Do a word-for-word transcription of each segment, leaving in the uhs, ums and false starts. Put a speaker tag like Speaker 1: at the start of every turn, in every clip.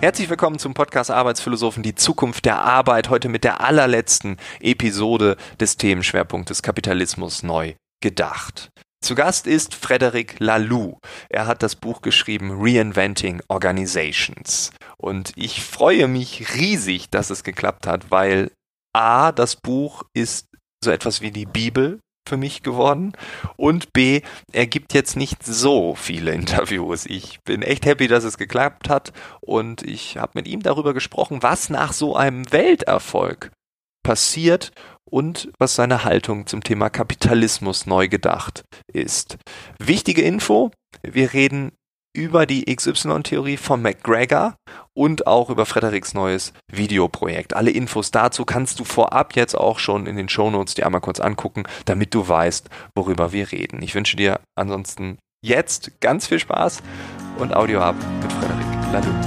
Speaker 1: Herzlich willkommen zum Podcast Arbeitsphilosophen, die Zukunft der Arbeit, heute mit der allerletzten Episode des Themenschwerpunktes Kapitalismus neu gedacht. Zu Gast ist Frederic Laloux. Er hat das Buch geschrieben Reinventing Organizations. Und ich freue mich riesig, dass es geklappt hat, weil A, das Buch ist so etwas wie die Bibel für mich geworden und B, er gibt jetzt nicht so viele Interviews. Ich bin echt happy, dass es geklappt hat und ich habe mit ihm darüber gesprochen, was nach so einem Welterfolg passiert und was seine Haltung zum Thema Kapitalismus neu gedacht ist. Wichtige Info, wir reden über die X Y-Theorie von McGregor und auch über Frederics neues Videoprojekt. Alle Infos dazu kannst du vorab jetzt auch schon in den Shownotes dir einmal kurz angucken, damit du weißt, worüber wir reden. Ich wünsche dir ansonsten jetzt ganz viel Spaß und Audio ab mit Frederic Laloux.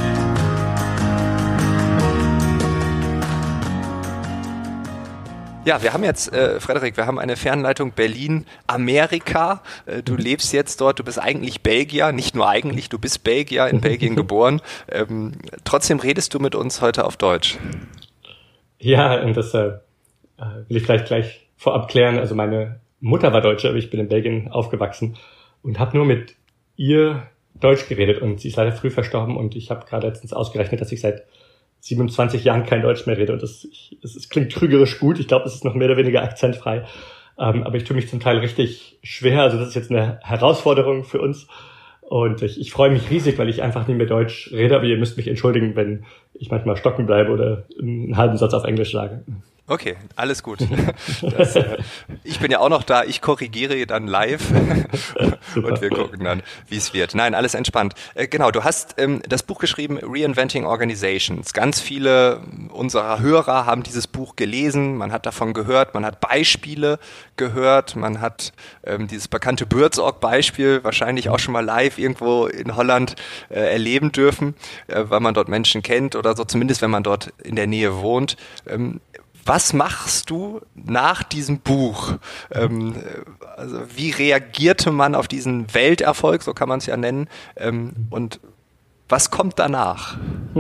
Speaker 1: Ja, wir haben jetzt, äh, Frederic, wir haben eine Fernleitung Berlin-Amerika. Äh, du lebst jetzt dort, du bist eigentlich Belgier, nicht nur eigentlich, du bist Belgier, in Belgien geboren. Ähm, trotzdem redest du mit uns heute auf Deutsch.
Speaker 2: Ja, und das äh, will ich vielleicht gleich vorab klären. Also meine Mutter war Deutsche, aber ich bin in Belgien aufgewachsen und habe nur mit ihr Deutsch geredet. Und sie ist leider früh verstorben und ich habe gerade letztens ausgerechnet, dass ich seit siebenundzwanzig Jahren kein Deutsch mehr rede und das, ich, es, es klingt trügerisch gut. Ich glaube, es ist noch mehr oder weniger akzentfrei, ähm, aber ich tue mich zum Teil richtig schwer. Also das ist jetzt eine Herausforderung für uns und ich, ich freue mich riesig, weil ich einfach nicht mehr Deutsch rede, aber ihr müsst mich entschuldigen, wenn ich manchmal stocken bleibe oder einen halben Satz auf Englisch sage.
Speaker 1: Okay, alles gut. Das, äh, ich bin ja auch noch da, ich korrigiere dann live und wir gucken dann, wie es wird. Nein, alles entspannt. Äh, genau, du hast ähm, das Buch geschrieben, Reinventing Organizations. Ganz viele unserer Hörer haben dieses Buch gelesen, man hat davon gehört, man hat Beispiele gehört, man hat ähm, dieses bekannte Buurtzorg-Beispiel wahrscheinlich auch schon mal live irgendwo in Holland äh, erleben dürfen, äh, weil man dort Menschen kennt oder so, zumindest wenn man dort in der Nähe wohnt. Ähm, Was machst du nach diesem Buch? Ähm, also wie reagierte man auf diesen Welterfolg, so kann man es ja nennen, ähm, und was kommt danach?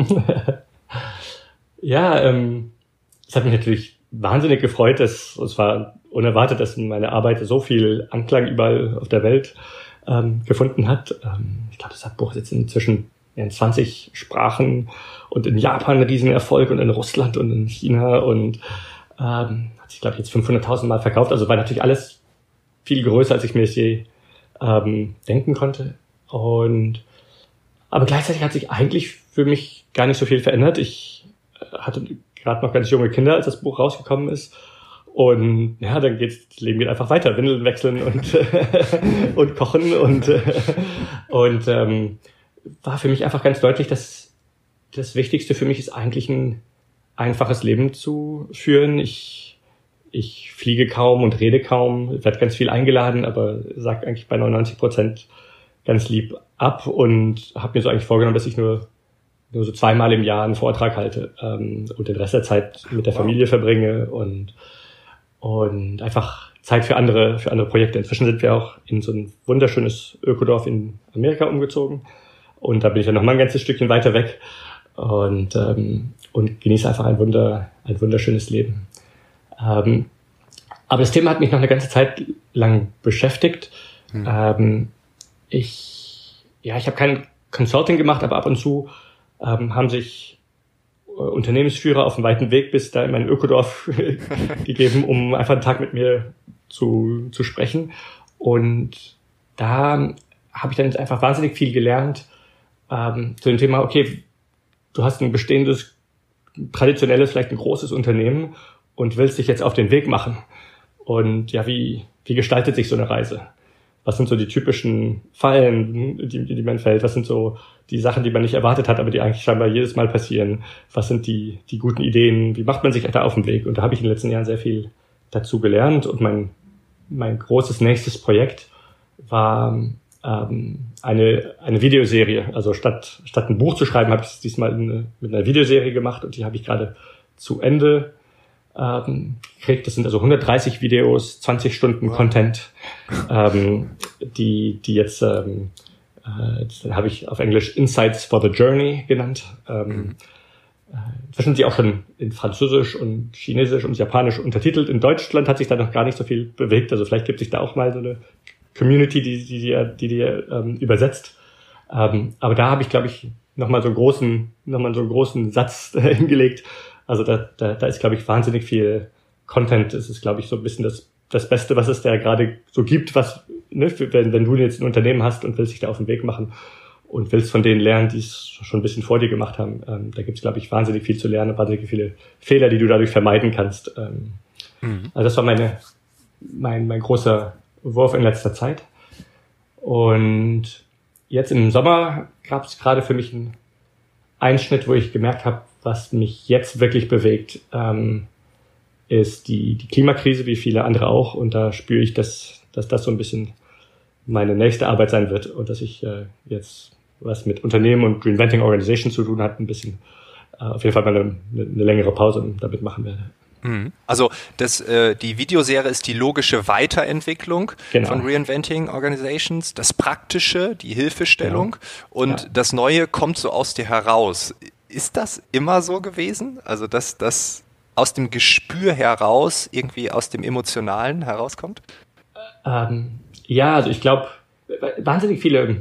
Speaker 2: Ja, ähm, es hat mich natürlich wahnsinnig gefreut, dass es war unerwartet, dass meine Arbeit so viel Anklang überall auf der Welt ähm, gefunden hat. Ähm, ich glaube, das Buch ist jetzt inzwischen in zwanzig Sprachen und in Japan ein Riesenerfolg und in Russland und in China und ähm, hat sich, glaube ich, jetzt fünfhunderttausend Mal verkauft. Also war natürlich alles viel größer, als ich mir das je ähm, denken konnte. Und aber gleichzeitig hat sich eigentlich für mich gar nicht so viel verändert. Ich hatte gerade noch ganz junge Kinder, als das Buch rausgekommen ist. Und ja, dann geht's, das Leben geht einfach weiter. Windeln wechseln und und kochen und und ähm, war für mich einfach ganz deutlich, dass das Wichtigste für mich ist eigentlich ein einfaches Leben zu führen. Ich, ich fliege kaum und rede kaum, werde ganz viel eingeladen, aber sage eigentlich bei neunundneunzig Prozent ganz lieb ab und habe mir so eigentlich vorgenommen, dass ich nur, nur so zweimal im Jahr einen Vortrag halte ähm, und den Rest der Zeit mit der Familie verbringe und, und einfach Zeit für andere, für andere Projekte. Inzwischen sind wir auch in so ein wunderschönes Ökodorf in Amerika umgezogen. Und da bin ich dann noch mal ein ganzes Stückchen weiter weg und ähm, und genieße einfach ein wunder ein wunderschönes Leben. Ähm, aber das Thema hat mich noch eine ganze Zeit lang beschäftigt. Hm. Ähm, ich ja ich habe kein Consulting gemacht, aber ab und zu ähm, haben sich äh, Unternehmensführer auf dem weiten Weg bis da in mein Ökodorf gegeben, um einfach einen Tag mit mir zu zu sprechen. Und da habe ich dann einfach wahnsinnig viel gelernt. Ähm, zu dem Thema, okay, du hast ein bestehendes, traditionelles, vielleicht ein großes Unternehmen und willst dich jetzt auf den Weg machen. Und ja, wie, wie gestaltet sich so eine Reise? Was sind so die typischen Fallen, die, die man fällt? Was sind so die Sachen, die man nicht erwartet hat, aber die eigentlich scheinbar jedes Mal passieren? Was sind die, die guten Ideen? Wie macht man sich da auf den Weg? Und da habe ich in den letzten Jahren sehr viel dazu gelernt. Und mein, mein großes nächstes Projekt war ähm, eine eine Videoserie. Also statt statt ein Buch zu schreiben, habe ich es diesmal eine, mit einer Videoserie gemacht und die habe ich gerade zu Ende ähm, gekriegt. Das sind also hundertdreißig Videos, zwanzig Stunden wow. Content, ähm, die die jetzt ähm, Äh, das habe ich auf Englisch Insights for the Journey genannt. Ähm, mhm. Inzwischen sind sie auch schon in Französisch und Chinesisch und Japanisch untertitelt. In Deutschland hat sich da noch gar nicht so viel bewegt. Also vielleicht gibt sich da auch mal so eine Community, die die die, die, die ähm, übersetzt. Ähm, aber da habe ich, glaube ich, nochmal so einen großen, nochmal so einen großen Satz äh, hingelegt. Also da, da, da ist, glaube ich, wahnsinnig viel Content. Es ist, glaube ich, so ein bisschen das, das Beste, was es da gerade so gibt, was, ne, wenn, wenn du jetzt ein Unternehmen hast und willst dich da auf den Weg machen und willst von denen lernen, die es schon ein bisschen vor dir gemacht haben. Ähm, da gibt es, glaube ich, wahnsinnig viel zu lernen, wahnsinnig viele Fehler, die du dadurch vermeiden kannst. Ähm, mhm. Also das war meine, mein, mein großer Wurf in letzter Zeit. Und jetzt im Sommer gab es gerade für mich einen Einschnitt, wo ich gemerkt habe, was mich jetzt wirklich bewegt, ähm, ist die, die Klimakrise, wie viele andere auch. Und da spüre ich, dass, dass das so ein bisschen meine nächste Arbeit sein wird und dass ich äh, jetzt was mit Unternehmen und Reinventing Organizations zu tun hat, ein bisschen äh, auf jeden Fall mal eine, eine längere Pause damit machen werde.
Speaker 1: Also das, äh, die Videoserie ist die logische Weiterentwicklung
Speaker 2: genau.
Speaker 1: von Reinventing Organizations, das Praktische, die Hilfestellung genau. und
Speaker 2: ja.
Speaker 1: das Neue kommt so aus dir heraus. Ist das immer so gewesen? Also dass das aus dem Gespür heraus, irgendwie aus dem Emotionalen herauskommt?
Speaker 2: Ähm, ja, also ich glaube, wahnsinnig viele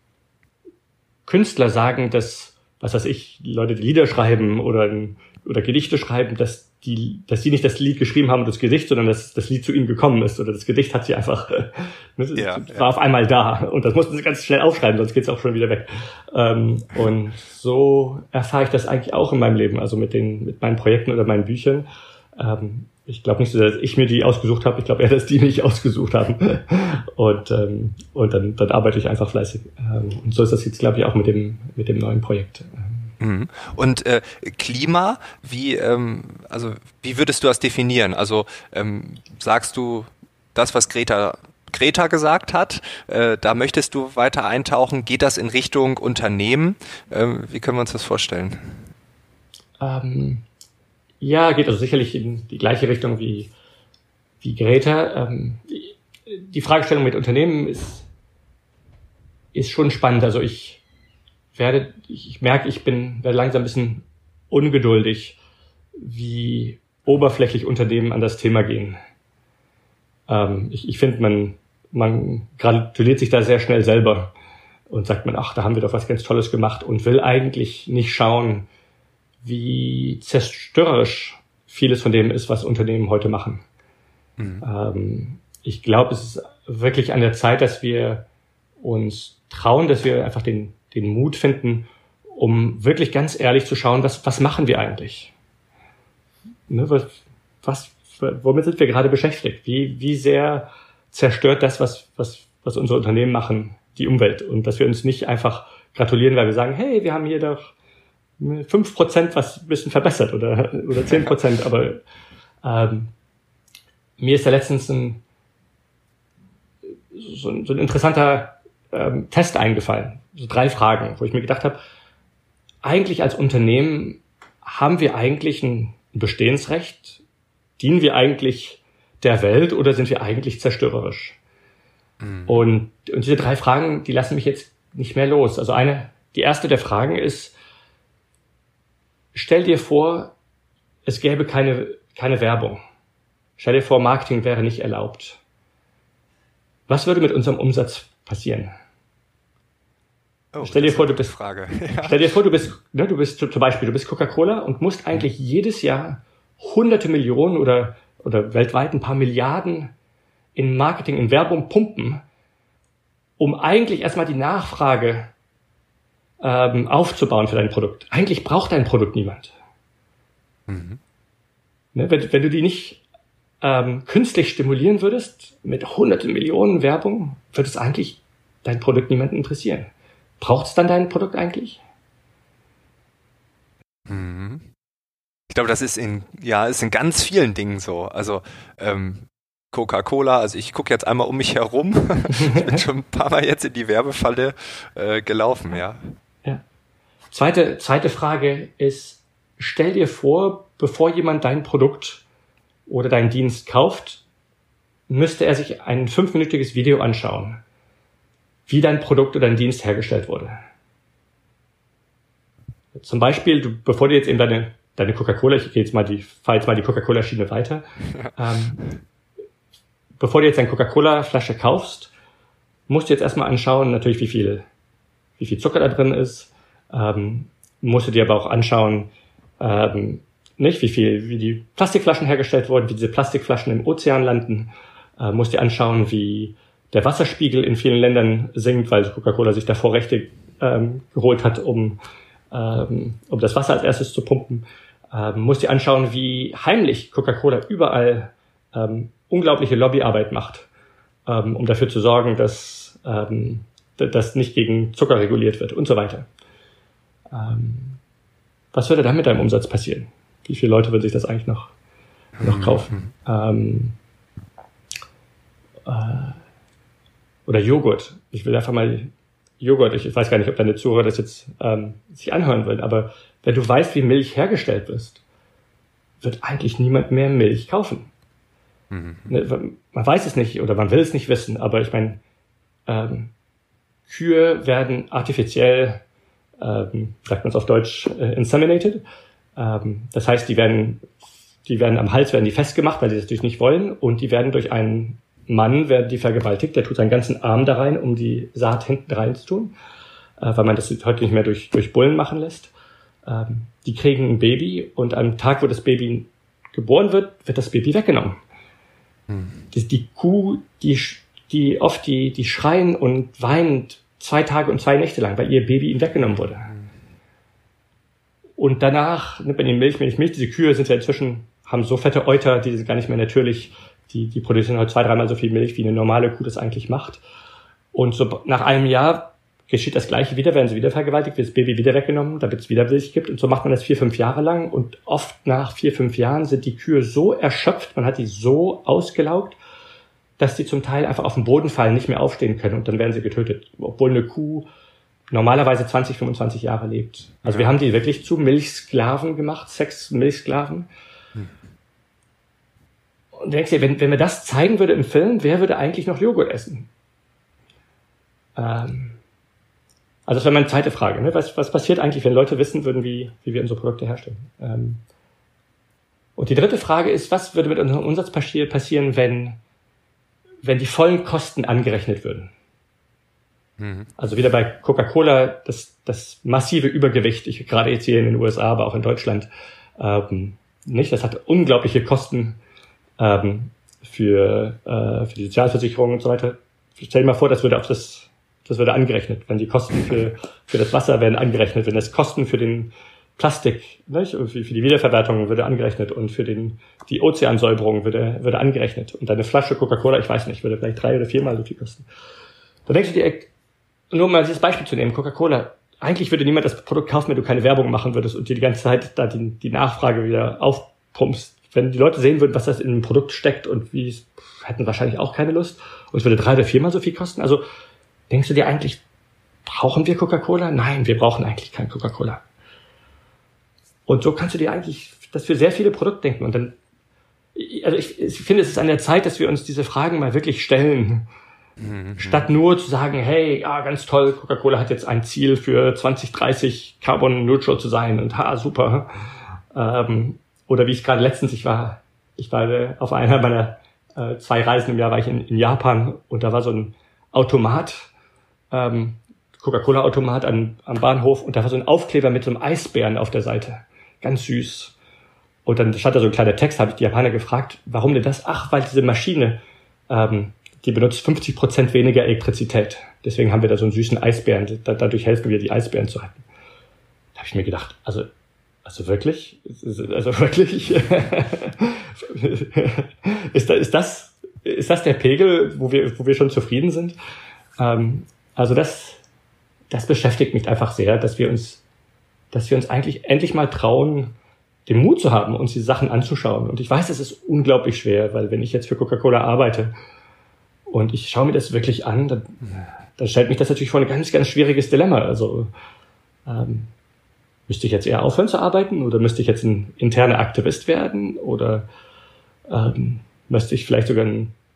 Speaker 2: Künstler sagen, dass, was weiß ich, Leute, die Lieder schreiben oder, oder Gedichte schreiben, dass die, dass die nicht das Lied geschrieben haben und das Gedicht, sondern dass das Lied zu ihnen gekommen ist oder das Gedicht hat sie einfach, das
Speaker 1: ja,
Speaker 2: war
Speaker 1: ja.
Speaker 2: auf einmal da und das mussten sie ganz schnell aufschreiben, sonst geht's auch schon wieder weg. Ähm, und so erfahre ich das eigentlich auch in meinem Leben, also mit den, mit meinen Projekten oder meinen Büchern. Ähm, ich glaube nicht so, dass ich mir die ausgesucht habe, ich glaube eher, dass die mich ausgesucht haben. Und, ähm, und dann, dann arbeite ich einfach fleißig. Ähm, und so ist das jetzt, glaube ich, auch mit dem, mit dem neuen Projekt.
Speaker 1: Und äh, Klima, wie ähm, also wie würdest du das definieren? Also ähm, sagst du das, was Greta Greta gesagt hat, äh, da möchtest du weiter eintauchen? Geht das in Richtung Unternehmen? Ähm, wie können wir uns das vorstellen?
Speaker 2: Ähm, ja, geht also sicherlich in die gleiche Richtung wie wie Greta. Ähm, die, die Fragestellung mit Unternehmen ist ist schon spannend. Also ich werde, ich merke, ich bin, werde langsam ein bisschen ungeduldig, wie oberflächlich Unternehmen an das Thema gehen. Ähm, ich ich finde, man, man gratuliert sich da sehr schnell selber und sagt man, ach, da haben wir doch was ganz Tolles gemacht und will eigentlich nicht schauen, wie zerstörerisch vieles von dem ist, was Unternehmen heute machen. Mhm. Ähm, ich glaube, es ist wirklich an der Zeit, dass wir uns trauen, dass wir einfach den den Mut finden, um wirklich ganz ehrlich zu schauen, was, was machen wir eigentlich? Ne, was, was, womit sind wir gerade beschäftigt? Wie, wie sehr zerstört das, was, was, was unsere Unternehmen machen, die Umwelt? Und dass wir uns nicht einfach gratulieren, weil wir sagen, hey, wir haben hier doch fünf Prozent was ein bisschen verbessert oder, oder zehn Prozent. Aber ähm, mir ist da letztens ein, so, ein, so ein interessanter ähm, Test eingefallen. So drei Fragen, wo ich mir gedacht habe, eigentlich als Unternehmen haben wir eigentlich ein Bestehensrecht? Dienen wir eigentlich der Welt oder sind wir eigentlich zerstörerisch? Mhm. Und, und diese drei Fragen, die lassen mich jetzt nicht mehr los. Also eine, die erste der Fragen ist, stell dir vor, es gäbe keine, keine Werbung. Stell dir vor, Marketing wäre nicht erlaubt. Was würde mit unserem Umsatz passieren?
Speaker 1: Oh,
Speaker 2: stell dir vor, du bist,
Speaker 1: Frage.
Speaker 2: Ja. Stell dir vor, du bist, ne, du bist zum Beispiel, du bist Coca-Cola und musst eigentlich mhm. jedes Jahr hunderte Millionen oder, oder weltweit ein paar Milliarden in Marketing, in Werbung pumpen, um eigentlich erstmal die Nachfrage ähm, aufzubauen für dein Produkt. Eigentlich braucht dein Produkt niemand. Mhm. Ne, wenn, wenn du die nicht ähm, künstlich stimulieren würdest mit hunderten Millionen Werbung, würde es eigentlich dein Produkt niemanden interessieren. Braucht es dann dein Produkt eigentlich?
Speaker 1: Ich glaube, das ist in, ja, ist in ganz vielen Dingen so. Also ähm, Coca-Cola, also ich gucke jetzt einmal um mich herum. Ich bin schon ein paar Mal jetzt in die Werbefalle äh, gelaufen, ja.
Speaker 2: Ja. Zweite, zweite Frage ist, stell dir vor, bevor jemand dein Produkt oder deinen Dienst kauft, müsste er sich ein fünfminütiges Video anschauen. wie dein Produkt oder dein Dienst hergestellt wurde. Zum Beispiel, du, bevor du jetzt eben deine, deine Coca-Cola, ich gehe jetzt mal die, fahre jetzt mal die Coca-Cola-Schiene weiter, ähm, bevor du jetzt eine Coca-Cola-Flasche kaufst, musst du jetzt erstmal anschauen, natürlich, wie viel, wie viel Zucker da drin ist, ähm, musst du dir aber auch anschauen, ähm, nicht, wie viel, wie die Plastikflaschen hergestellt wurden, wie diese Plastikflaschen im Ozean landen, äh, musst dir anschauen, wie der Wasserspiegel in vielen Ländern sinkt, weil Coca-Cola sich davor Rechte ähm, geholt hat, um ähm, um das Wasser als erstes zu pumpen. Ähm, musst dir anschauen, wie heimlich Coca-Cola überall ähm, unglaubliche Lobbyarbeit macht, ähm, um dafür zu sorgen, dass ähm, das nicht gegen Zucker reguliert wird und so weiter. Ähm, was würde dann mit deinem Umsatz passieren? Wie viele Leute würden sich das eigentlich noch, noch kaufen? Ähm, äh, oder Joghurt. Ich will einfach mal Joghurt, ich weiß gar nicht, ob deine Zuhörer das jetzt ähm, sich anhören wollen, aber wenn du weißt, wie Milch hergestellt wird, wird eigentlich niemand mehr Milch kaufen. Mhm. Man weiß es nicht oder man will es nicht wissen, aber ich meine, ähm, Kühe werden artifiziell, ähm, sagt man es auf Deutsch, äh, inseminated. Ähm, das heißt, die werden, die werden am Hals werden die festgemacht, weil sie das natürlich nicht wollen, und die werden durch einen Mann, werden die vergewaltigt, der tut seinen ganzen Arm da rein, um die Saat hinten rein zu tun, äh, weil man das heute nicht mehr durch, durch Bullen machen lässt. Ähm, die kriegen ein Baby und am Tag, wo das Baby geboren wird, wird das Baby weggenommen. Hm. Die, die Kuh, die, die oft die, die schreien und weinen zwei Tage und zwei Nächte lang, weil ihr Baby ihnen weggenommen wurde. Hm. Und danach nimmt man die Milch, Milch, Milch. Diese Kühe sind ja inzwischen, haben so fette Euter, die sind gar nicht mehr natürlich. Die, die produzieren heute zwei, dreimal so viel Milch, wie eine normale Kuh das eigentlich macht. Und so nach einem Jahr geschieht das Gleiche wieder, werden sie wieder vergewaltigt, wird das Baby wieder weggenommen, damit es wieder Milch gibt. Und so macht man das vier, fünf Jahre lang. Und oft nach vier, fünf Jahren sind die Kühe so erschöpft, man hat die so ausgelaugt, dass die zum Teil einfach auf den Boden fallen, nicht mehr aufstehen können. Und dann werden sie getötet. Obwohl eine Kuh normalerweise zwanzig, fünfundzwanzig Jahre lebt. Also ja. Wir haben die wirklich zu Milchsklaven gemacht, Sex-Milchsklaven. Hm. Und denkst dir, wenn, wenn wir das zeigen würde im Film, wer würde eigentlich noch Joghurt essen? Ähm, also das wäre meine zweite Frage. Ne? Was, was passiert eigentlich, wenn Leute wissen würden, wie, wie wir unsere Produkte herstellen? Ähm, und die dritte Frage ist, was würde mit unserem Umsatz passieren, wenn, wenn die vollen Kosten angerechnet würden? Mhm. Also wieder bei Coca-Cola, das, das massive Übergewicht, ich, gerade jetzt hier in den U S A, aber auch in Deutschland, ähm, nicht. Das hat unglaubliche Kosten ähm, für, äh, für die Sozialversicherung und so weiter. Stell dir mal vor, das würde auf das, das würde angerechnet, wenn die Kosten für, für das Wasser werden angerechnet, wenn das Kosten für den Plastik, nicht? Für, für die Wiederverwertung würde angerechnet und für den, die Ozeansäuberung würde, würde angerechnet. Und eine Flasche Coca-Cola, ich weiß nicht, würde vielleicht drei oder viermal so viel kosten. Da denkst du dir, nur mal dieses Beispiel zu nehmen, Coca-Cola. Eigentlich würde niemand das Produkt kaufen, wenn du keine Werbung machen würdest und dir die ganze Zeit da die, die Nachfrage wieder aufpumpst. Wenn die Leute sehen würden, was das in einem Produkt steckt und wie, hätten wahrscheinlich auch keine Lust. Und es würde drei oder viermal so viel kosten. Also denkst du dir eigentlich, brauchen wir Coca-Cola? Nein, wir brauchen eigentlich kein Coca-Cola. Und so kannst du dir eigentlich das für sehr viele Produkte denken. Und dann, also ich, ich finde, es ist an der Zeit, dass wir uns diese Fragen mal wirklich stellen. Mhm. Statt nur zu sagen, hey, ja, ganz toll, Coca-Cola hat jetzt ein Ziel für zwanzig dreißig Carbon Neutral zu sein und ha, super. Ähm, oder wie ich gerade letztens, ich war, ich war auf einer meiner äh, zwei Reisen im Jahr, war ich in, in Japan und da war so ein Automat, ähm, Coca-Cola-Automat am, am Bahnhof und da war so ein Aufkleber mit so einem Eisbären auf der Seite. Ganz süß. Und dann stand da so ein kleiner Text, habe ich die Japaner gefragt, warum denn das? Ach, weil diese Maschine, ähm, die benutzt fünfzig Prozent weniger Elektrizität. Deswegen haben wir da so einen süßen Eisbären. Da, dadurch helfen wir, die Eisbären zu retten. Da habe ich mir gedacht, also, also wirklich? Also wirklich? ist, da, ist das, ist das der Pegel, wo wir, wo wir schon zufrieden sind? Ähm, also das, das beschäftigt mich einfach sehr, dass wir uns, dass wir uns eigentlich endlich mal trauen, den Mut zu haben, uns die Sachen anzuschauen. Und ich weiß, es ist unglaublich schwer, weil wenn ich jetzt für Coca-Cola arbeite, und ich schaue mir das wirklich an, dann, dann stellt mich das natürlich vor ein ganz, ganz schwieriges Dilemma. Also ähm, müsste ich jetzt eher aufhören zu arbeiten oder müsste ich jetzt ein interner Aktivist werden oder ähm, müsste ich vielleicht sogar ein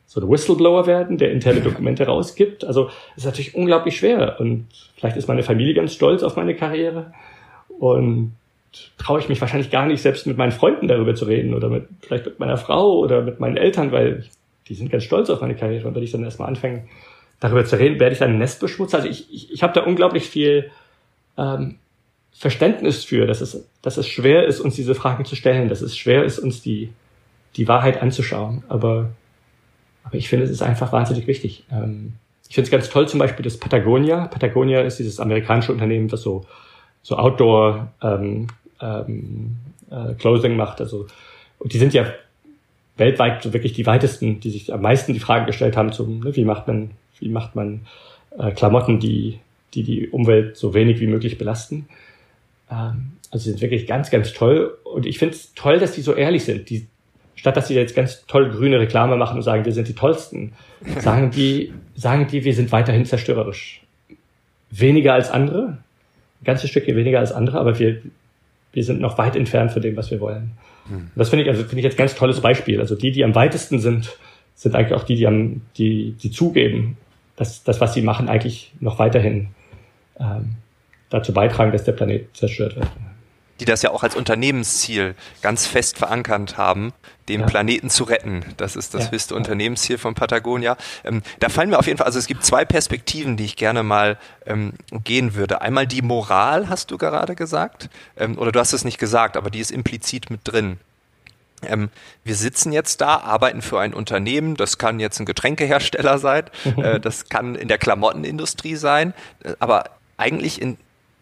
Speaker 2: so ein Whistleblower werden, der interne Dokumente rausgibt. Also es ist natürlich unglaublich schwer. Und vielleicht ist meine Familie ganz stolz auf meine Karriere. Und traue ich mich wahrscheinlich gar nicht, selbst mit meinen Freunden darüber zu reden oder mit vielleicht mit meiner Frau oder mit meinen Eltern, weil die sind ganz stolz auf meine Karriere. Und wenn ich dann erstmal anfange, darüber zu reden, werde ich dann ein Nest beschmutzen. Also ich, ich, ich habe da unglaublich viel ähm, Verständnis für, dass es, dass es schwer ist, uns diese Fragen zu stellen, dass es schwer ist, uns die, die Wahrheit anzuschauen. Aber, aber ich finde, es ist einfach wahnsinnig wichtig. Ähm, ich finde es ganz toll, zum Beispiel das Patagonia. Patagonia ist dieses amerikanische Unternehmen, das so, so Outdoor ähm, ähm, äh, Clothing macht. Also, und die sind ja weltweit so wirklich die weitesten, die sich am meisten die Frage gestellt haben, zum, ne, wie macht man, wie macht man äh, Klamotten, die, die die Umwelt so wenig wie möglich belasten. Ähm, also sie sind wirklich ganz, ganz toll. Und ich finde es toll, dass die so ehrlich sind. Die, statt dass sie jetzt ganz toll grüne Reklame machen und sagen, wir sind die Tollsten, sagen die, sagen die, wir sind weiterhin zerstörerisch. Weniger als andere, ein ganzes Stückchen weniger als andere, aber wir, wir sind noch weit entfernt von dem, was wir wollen. Hm. Das finde ich, also finde ich jetzt ein ganz tolles Beispiel. Also die, die am weitesten sind, sind eigentlich auch die, die am, die, die zugeben, dass das, was sie machen, eigentlich noch weiterhin ähm, dazu beitragen, dass der Planet zerstört wird.
Speaker 1: Die das ja auch als Unternehmensziel ganz fest verankert haben, den ja. Planeten zu retten. Das ist das ja. höchste Unternehmensziel von Patagonia. Ähm, da fallen mir auf jeden Fall, also es gibt zwei Perspektiven, die ich gerne mal ähm, gehen würde. Einmal die Moral, hast du gerade gesagt, ähm, oder du hast es nicht gesagt, aber die ist implizit mit drin. Ähm, wir sitzen jetzt da, arbeiten für ein Unternehmen, das kann jetzt ein Getränkehersteller sein, äh, das kann in der Klamottenindustrie sein, äh, aber eigentlich in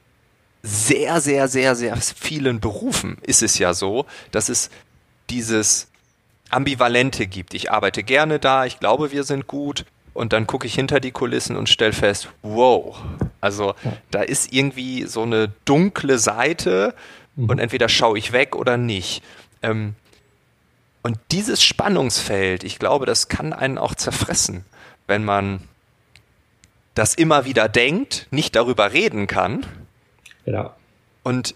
Speaker 1: sehr, sehr, sehr, sehr vielen Berufen ist es ja so, dass es dieses Ambivalente gibt. Ich arbeite gerne da, ich glaube, wir sind gut und dann gucke ich hinter die Kulissen und stelle fest, wow, also da ist irgendwie so eine dunkle Seite und entweder schaue ich weg oder nicht. Ähm, und dieses Spannungsfeld, ich glaube, das kann einen auch zerfressen, wenn man das immer wieder denkt, nicht darüber reden kann.
Speaker 2: Genau.
Speaker 1: Und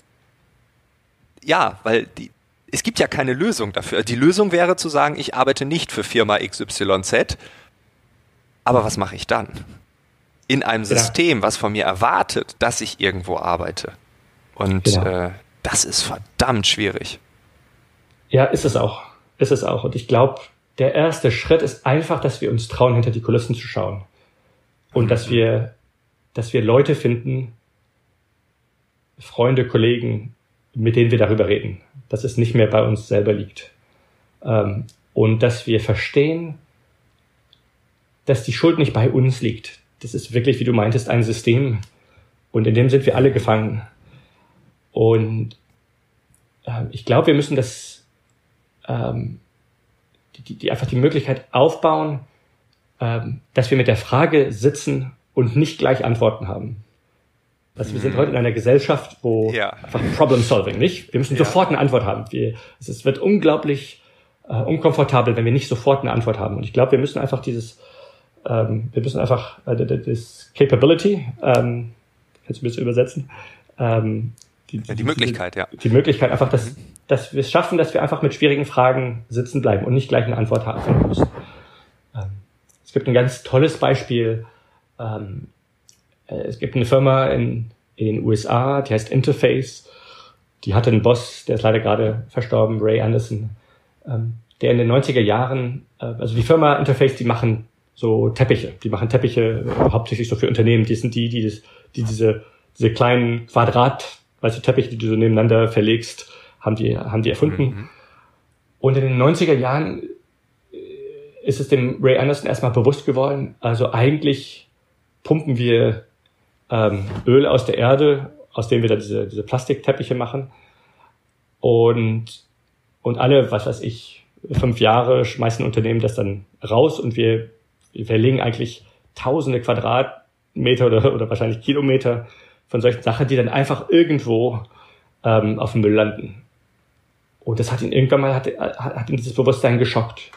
Speaker 1: ja, weil die, es gibt ja keine Lösung dafür. Die Lösung wäre zu sagen, ich arbeite nicht für Firma X Y Z, aber was mache ich dann? In einem genau. System, was von mir erwartet, dass ich irgendwo arbeite. Und genau. äh, das ist verdammt schwierig.
Speaker 2: Ja, ist es auch. Ist es auch. Und ich glaube, der erste Schritt ist einfach, dass wir uns trauen, hinter die Kulissen zu schauen. Und mhm. dass wir, dass wir Leute finden, Freunde, Kollegen, mit denen wir darüber reden, dass es nicht mehr bei uns selber liegt. Ähm, und dass wir verstehen, dass die Schuld nicht bei uns liegt. Das ist wirklich, wie du meintest, ein System. Und in dem sind wir alle gefangen. Und äh, ich glaube, wir müssen das, ähm, die, die einfach die Möglichkeit aufbauen, ähm, dass wir mit der Frage sitzen und nicht gleich Antworten haben. Also wir sind heute in einer Gesellschaft, wo ja. einfach Problem-Solving, nicht? Wir müssen ja. sofort eine Antwort haben. Wir, es, es wird unglaublich äh, unkomfortabel, wenn wir nicht sofort eine Antwort haben. Und ich glaube, wir müssen einfach dieses, ähm, wir müssen einfach äh, das Capability, ähm, kannst du ein bisschen übersetzen? Ähm,
Speaker 1: die, ja, die Möglichkeit,
Speaker 2: die,
Speaker 1: ja.
Speaker 2: Die Möglichkeit einfach, dass, mhm. dass wir es schaffen, dass wir einfach mit schwierigen Fragen sitzen bleiben und nicht gleich eine Antwort haben müssen. Ähm, es gibt ein ganz tolles Beispiel. Ähm, Es gibt eine Firma in, in den U S A, die heißt Interface. Die hatte einen Boss, der ist leider gerade verstorben, Ray Anderson, ähm, der in den neunziger Jahren, äh, also die Firma Interface, die machen so Teppiche. Die machen Teppiche äh, hauptsächlich so für Unternehmen. Die sind die, die, das, die diese, diese kleinen Quadrat, weißt du, Teppiche, die du so nebeneinander verlegst, haben die, haben die erfunden. Mhm. Und in den neunziger Jahren ist es dem Ray Anderson erstmal bewusst geworden, also eigentlich pumpen wir Ähm, Öl aus der Erde, aus dem wir da diese, diese Plastikteppiche machen. Und, und alle, was weiß ich, fünf Jahre schmeißen Unternehmen das dann raus und wir, wir verlegen eigentlich tausende Quadratmeter oder, oder wahrscheinlich Kilometer von solchen Sachen, die dann einfach irgendwo ähm, auf dem Müll landen. Und das hat ihn irgendwann mal, hat, hat ihn dieses Bewusstsein geschockt.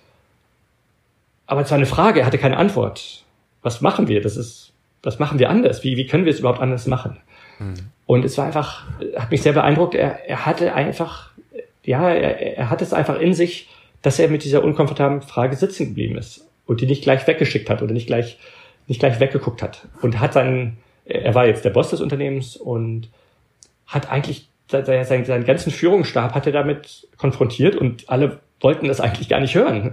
Speaker 2: Aber es war eine Frage, er hatte keine Antwort. Was machen wir? Das ist Was machen wir anders? Wie, wie können wir es überhaupt anders machen? Hm. Und es war einfach, hat mich sehr beeindruckt. Er, er hatte einfach, ja, er, er hat es einfach in sich, dass er mit dieser unkomfortablen Frage sitzen geblieben ist und die nicht gleich weggeschickt hat oder nicht gleich, nicht gleich weggeguckt hat. Und hat seinen, er war jetzt der Boss des Unternehmens und hat eigentlich seinen, seinen ganzen Führungsstab hat er damit konfrontiert und alle wollten das eigentlich gar nicht hören.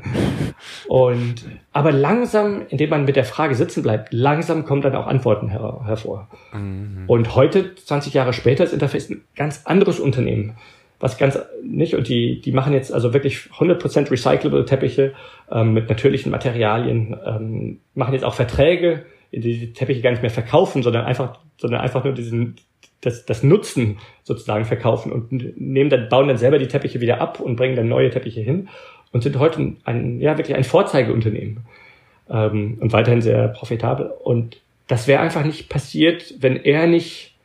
Speaker 2: Und, aber langsam, indem man mit der Frage sitzen bleibt, langsam kommen dann auch Antworten her, hervor. Mhm. Und heute, zwanzig Jahre später, ist Interface ein ganz anderes Unternehmen. Was ganz, nicht, und die, die machen jetzt also wirklich hundert Prozent recyclable Teppiche, ähm, mit natürlichen Materialien, ähm, machen jetzt auch Verträge, in die die Teppiche gar nicht mehr verkaufen, sondern einfach, sondern einfach nur diesen, das, das Nutzen sozusagen verkaufen und nehmen dann, bauen dann selber die Teppiche wieder ab und bringen dann neue Teppiche hin und sind heute ein, ja, wirklich ein Vorzeigeunternehmen, ähm, und weiterhin sehr profitabel. Und das wäre einfach nicht passiert, wenn er nicht,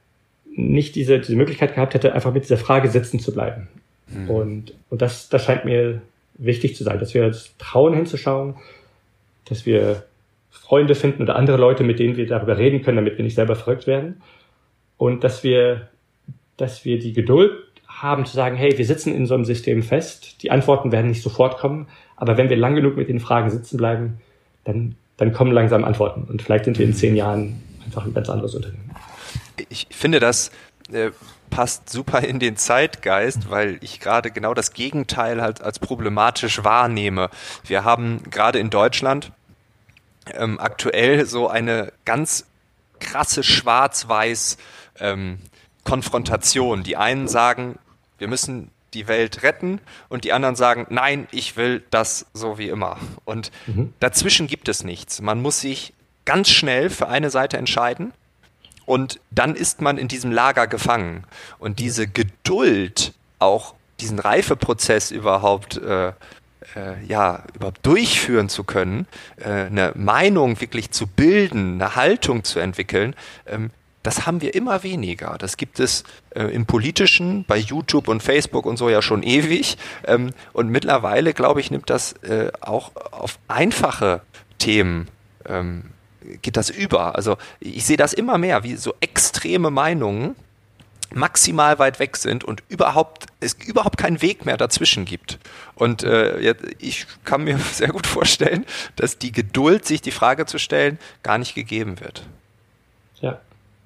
Speaker 2: nicht diese, diese Möglichkeit gehabt hätte, einfach mit dieser Frage sitzen zu bleiben. Mhm. Und, und das, das scheint mir wichtig zu sein, dass wir uns trauen hinzuschauen, dass wir Freunde finden oder andere Leute, mit denen wir darüber reden können, damit wir nicht selber verrückt werden. Und dass wir, dass wir die Geduld haben zu sagen, hey, wir sitzen in so einem System fest, die Antworten werden nicht sofort kommen, aber wenn wir lang genug mit den Fragen sitzen bleiben, dann, dann kommen langsam Antworten. Und vielleicht sind wir in zehn Jahren einfach ein ganz anderes Unternehmen.
Speaker 1: Ich finde, das äh, passt super in den Zeitgeist, weil ich gerade genau das Gegenteil halt als problematisch wahrnehme. Wir haben gerade in Deutschland ähm, aktuell so eine ganz krasse Schwarz-Weiß ähm, Konfrontation. Die einen sagen, wir müssen die Welt retten und die anderen sagen, nein, ich will das so wie immer. Und mhm. dazwischen gibt es nichts. Man muss sich ganz schnell für eine Seite entscheiden und dann ist man in diesem Lager gefangen. Und diese Geduld, auch diesen Reifeprozess überhaupt äh, äh, ja, überhaupt durchführen zu können, äh, eine Meinung wirklich zu bilden, eine Haltung zu entwickeln, ähm, das haben wir immer weniger. Das gibt es äh, im Politischen, bei YouTube und Facebook und so ja schon ewig. Ähm, und mittlerweile, glaube ich, nimmt das äh, auch auf einfache Themen, ähm, geht das über. Also ich sehe das immer mehr, wie so extreme Meinungen maximal weit weg sind und überhaupt es überhaupt keinen Weg mehr dazwischen gibt. Und äh, jetzt, ich kann mir sehr gut vorstellen, dass die Geduld, sich die Frage zu stellen, gar nicht gegeben wird.
Speaker 2: Ja.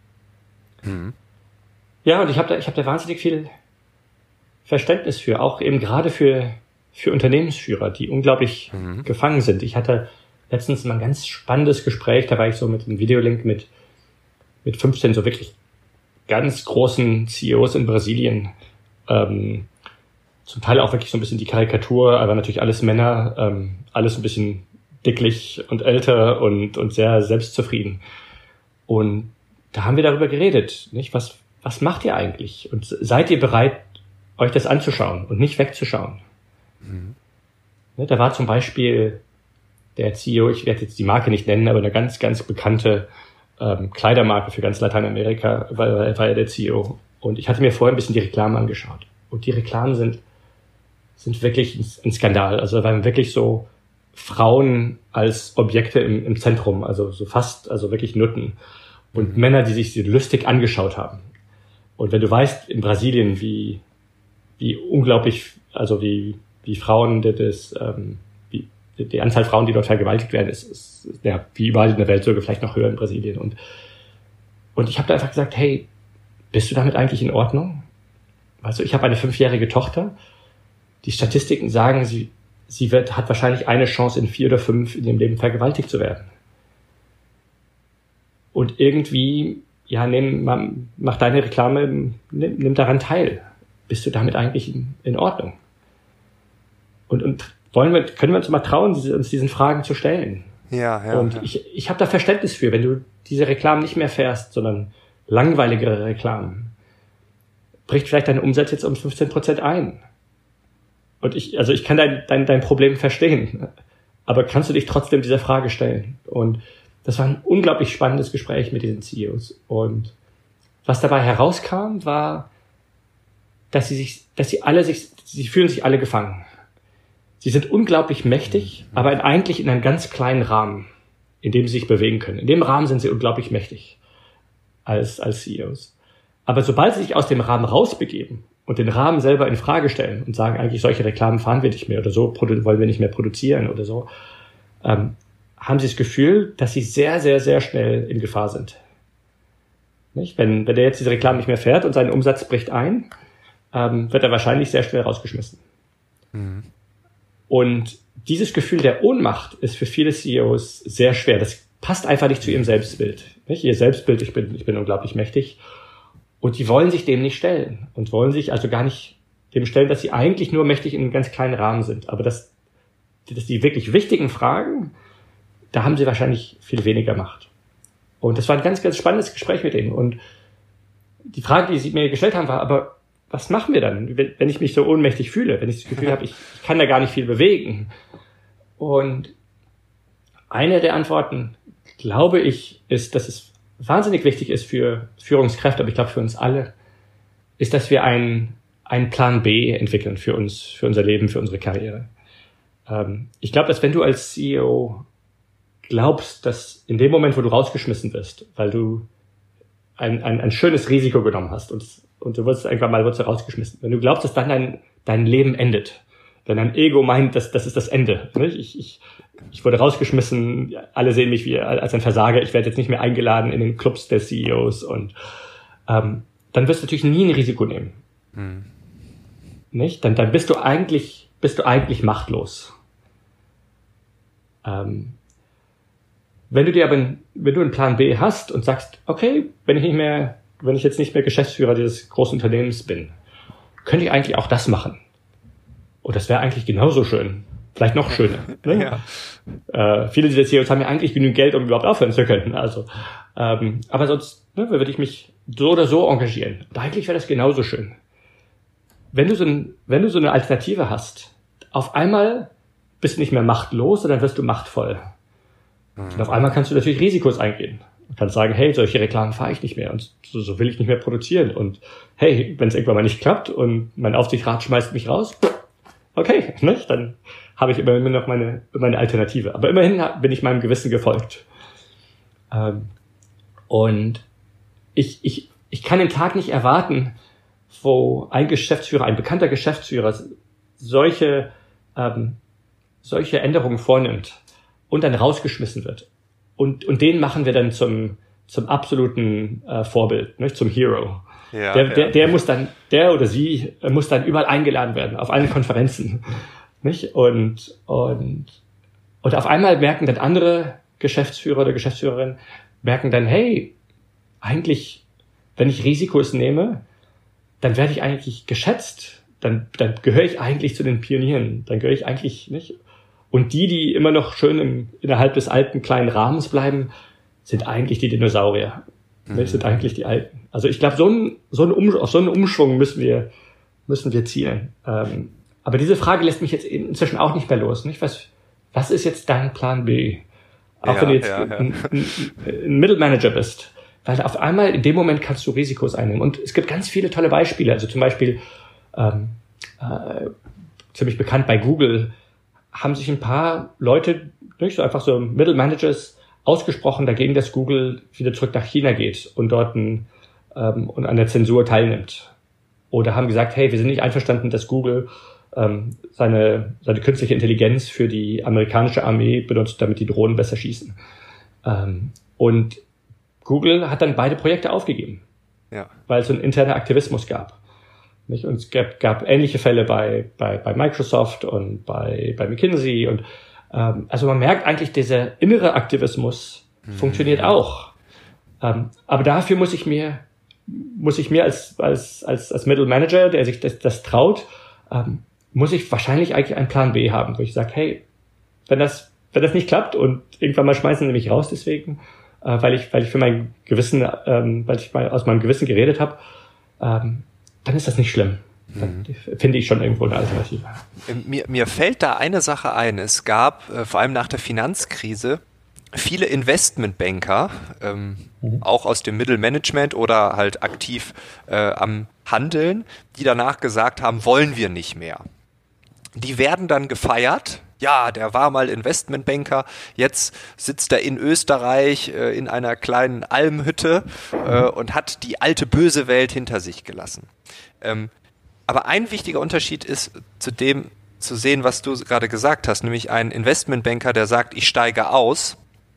Speaker 2: Mhm. Ja, und ich habe da, ich habe da wahnsinnig viel Verständnis für, auch eben gerade für, für Unternehmensführer, die unglaublich mhm. gefangen sind. Ich hatte letztens mal ein ganz spannendes Gespräch, da war ich so mit einem Videolink mit, mit fünfzehn so wirklich ganz großen C E Os in Brasilien, ähm, zum Teil auch wirklich so ein bisschen die Karikatur, aber natürlich alles Männer, ähm, alles ein bisschen dicklich und älter und, und sehr selbstzufrieden. Und da haben wir darüber geredet, nicht? Was, was macht ihr eigentlich? Und seid ihr bereit, euch das anzuschauen und nicht wegzuschauen? Mhm. Ne, da war zum Beispiel der C E O, ich werde jetzt die Marke nicht nennen, aber eine ganz, ganz bekannte ähm, Kleidermarke für ganz Lateinamerika, war, war er der C E O. Und ich hatte mir vorher ein bisschen die Reklamen angeschaut. Und die Reklamen sind, sind wirklich ein, ein Skandal. Also da waren wirklich so Frauen als Objekte im, im Zentrum, also so fast, also wirklich Nutten. Und Männer, die sich lustig angeschaut haben. Und wenn du weißt, in Brasilien, wie, wie unglaublich, also wie, wie Frauen, das, ähm, wie, die Anzahl Frauen, die dort vergewaltigt werden, ist, ist, ja, wie überall in der Welt, sogar vielleicht noch höher in Brasilien. Und, und ich habe da einfach gesagt, hey, bist du damit eigentlich in Ordnung? Also ich habe eine fünfjährige Tochter. Die Statistiken sagen, sie, sie wird, hat wahrscheinlich eine Chance in vier oder fünf in ihrem Leben vergewaltigt zu werden. Und irgendwie, ja, nimm, mach deine Reklame, nimm, nimm daran teil. Bist du damit eigentlich in, in Ordnung? Und, und wollen wir, können wir uns mal trauen, uns diesen Fragen zu stellen?
Speaker 1: Ja, ja.
Speaker 2: Und
Speaker 1: ja.
Speaker 2: ich, ich habe da Verständnis für, wenn du diese Reklamen nicht mehr fährst, sondern langweiligere Reklamen, bricht vielleicht dein Umsatz jetzt um fünfzehn Prozent ein. Und ich, also ich kann dein, dein, dein Problem verstehen. Aber kannst du dich trotzdem dieser Frage stellen? Und das war ein unglaublich spannendes Gespräch mit diesen C E Os. Und was dabei herauskam, war, dass sie sich, dass sie alle sich, sie fühlen sich alle gefangen. Sie sind unglaublich mächtig, aber in, eigentlich in einem ganz kleinen Rahmen, in dem sie sich bewegen können. In dem Rahmen sind sie unglaublich mächtig als, als C E Os. Aber sobald sie sich aus dem Rahmen rausbegeben und den Rahmen selber in Frage stellen und sagen, eigentlich solche Reklamen fahren wir nicht mehr oder so produ- wollen wir nicht mehr produzieren oder so, ähm, haben sie das Gefühl, dass sie sehr, sehr, sehr schnell in Gefahr sind. Nicht? Wenn, wenn der jetzt diese Reklame nicht mehr fährt und sein Umsatz bricht ein, ähm, wird er wahrscheinlich sehr schnell rausgeschmissen. Mhm. Und dieses Gefühl der Ohnmacht ist für viele C E Os sehr schwer. Das passt einfach nicht zu ihrem Selbstbild. Nicht? Ihr Selbstbild, ich bin, ich bin unglaublich mächtig. Und die wollen sich dem nicht stellen und wollen sich also gar nicht dem stellen, dass sie eigentlich nur mächtig in einem ganz kleinen Rahmen sind. Aber das, das die wirklich wichtigen Fragen, da haben sie wahrscheinlich viel weniger Macht. Und das war ein ganz, ganz spannendes Gespräch mit denen. Und die Frage, die sie mir gestellt haben, war, aber was machen wir dann, wenn ich mich so ohnmächtig fühle, wenn ich das Gefühl habe, ich, ich kann da gar nicht viel bewegen? Und eine der Antworten, glaube ich, ist, dass es wahnsinnig wichtig ist für Führungskräfte, aber ich glaube für uns alle, ist, dass wir einen, einen Plan B entwickeln für uns, für unser Leben, für unsere Karriere. Ähm, ich glaube, dass wenn du als C E O glaubst, dass in dem Moment, wo du rausgeschmissen wirst, weil du ein, ein, ein schönes Risiko genommen hast und, und du wirst irgendwann mal wirst du rausgeschmissen, wenn du glaubst, dass dann dein, dein Leben endet, wenn dein Ego meint, dass das ist das Ende. Ich, ich, ich wurde rausgeschmissen, alle sehen mich wie als ein Versager, ich werde jetzt nicht mehr eingeladen in den Clubs der C E Os und ähm, dann wirst du natürlich nie ein Risiko nehmen. Hm. Nicht? Dann, dann bist du eigentlich, bist du eigentlich machtlos. Ähm, wenn du dir aber, einen, wenn du einen Plan B hast und sagst, okay, wenn ich nicht mehr, wenn ich jetzt nicht mehr Geschäftsführer dieses großen Unternehmens bin, könnte ich eigentlich auch das machen. Und das wäre eigentlich genauso schön. Vielleicht noch schöner. Ne? Ja. Äh, viele dieser C E Os haben ja eigentlich genügend Geld, um überhaupt aufhören zu können. Also, ähm, aber sonst ne, würde ich mich so oder so engagieren. Und eigentlich wäre das genauso schön. Wenn du so ein, wenn du so eine Alternative hast, auf einmal bist du nicht mehr machtlos, sondern wirst du machtvoll. Mhm. Und auf einmal kannst du natürlich Risikos eingehen. Du kannst sagen, hey, solche Reklamen fahre ich nicht mehr und so, so will ich nicht mehr produzieren. Und hey, wenn es irgendwann mal nicht klappt und mein Aufsichtsrat schmeißt mich raus, okay, nicht? Dann habe ich immerhin noch meine, meine Alternative. Aber immerhin bin ich meinem Gewissen gefolgt. Ähm, und ich, ich, ich kann den Tag nicht erwarten, wo ein Geschäftsführer, ein bekannter Geschäftsführer solche, ähm, solche Änderungen vornimmt und dann rausgeschmissen wird. Und, und den machen wir dann zum, zum absoluten äh, Vorbild, nicht? Zum Hero. Ja, der, der, der muss dann, der oder sie muss dann überall eingeladen werden, auf allen Konferenzen, nicht? Und, und, und auf einmal merken dann andere Geschäftsführer oder Geschäftsführerinnen, merken dann, hey, eigentlich, wenn ich Risikos nehme, dann werde ich eigentlich geschätzt, dann, dann gehöre ich eigentlich zu den Pionieren, dann gehöre ich eigentlich, nicht? Und die, die immer noch schön im, innerhalb des alten kleinen Rahmens bleiben, sind eigentlich die Dinosaurier. Das sind eigentlich die Alten. Also ich glaube, so ein, so ein um, auf so einen Umschwung müssen wir, müssen wir zielen. Ähm, aber diese Frage lässt mich jetzt inzwischen auch nicht mehr los. Nicht? Was, was ist jetzt dein Plan B? Auch ja, wenn du jetzt ja, ja. Ein, ein, ein Mittelmanager bist. Weil auf einmal in dem Moment kannst du Risikos einnehmen. Und es gibt ganz viele tolle Beispiele. Also zum Beispiel, ähm, äh, ziemlich bekannt bei Google, haben sich ein paar Leute, nicht so einfach so Mittelmanagers, ausgesprochen dagegen, dass Google wieder zurück nach China geht und dort ein, ähm, und an der Zensur teilnimmt. Oder haben gesagt, hey, wir sind nicht einverstanden, dass Google ähm, seine, seine künstliche Intelligenz für die amerikanische Armee benutzt, damit die Drohnen besser schießen. Ähm, und Google hat dann beide Projekte aufgegeben, ja. Weil es so einen internen Aktivismus gab. Nicht? Und es gab, gab ähnliche Fälle bei, bei, bei Microsoft und bei, bei McKinsey und also man merkt eigentlich, dieser innere Aktivismus mhm. funktioniert auch. Ähm, aber dafür muss ich mir, muss ich mir als, als, als, als Middle Manager, der sich das, das traut, ähm, muss ich wahrscheinlich eigentlich einen Plan B haben, wo ich sage, hey, wenn das, wenn das nicht klappt und irgendwann mal schmeißen sie mich raus deswegen, äh, weil ich, weil ich für mein Gewissen, ähm, weil ich mal aus meinem Gewissen geredet habe, ähm, dann ist das nicht schlimm. Dann finde ich schon irgendwo eine Alternative.
Speaker 1: Mir, mir fällt da eine Sache ein. Es gab, äh, vor allem nach der Finanzkrise, viele Investmentbanker, ähm, mhm. auch aus dem Mittelmanagement oder halt aktiv äh, am Handeln, die danach gesagt haben, wollen wir nicht mehr. Die werden dann gefeiert. Ja, der war mal Investmentbanker, jetzt sitzt er in Österreich äh, in einer kleinen Almhütte äh, und hat die alte böse Welt hinter sich gelassen. Ähm, Aber ein wichtiger Unterschied ist zu dem zu sehen, was du gerade gesagt hast, nämlich ein Investmentbanker, der sagt, ich steige aus,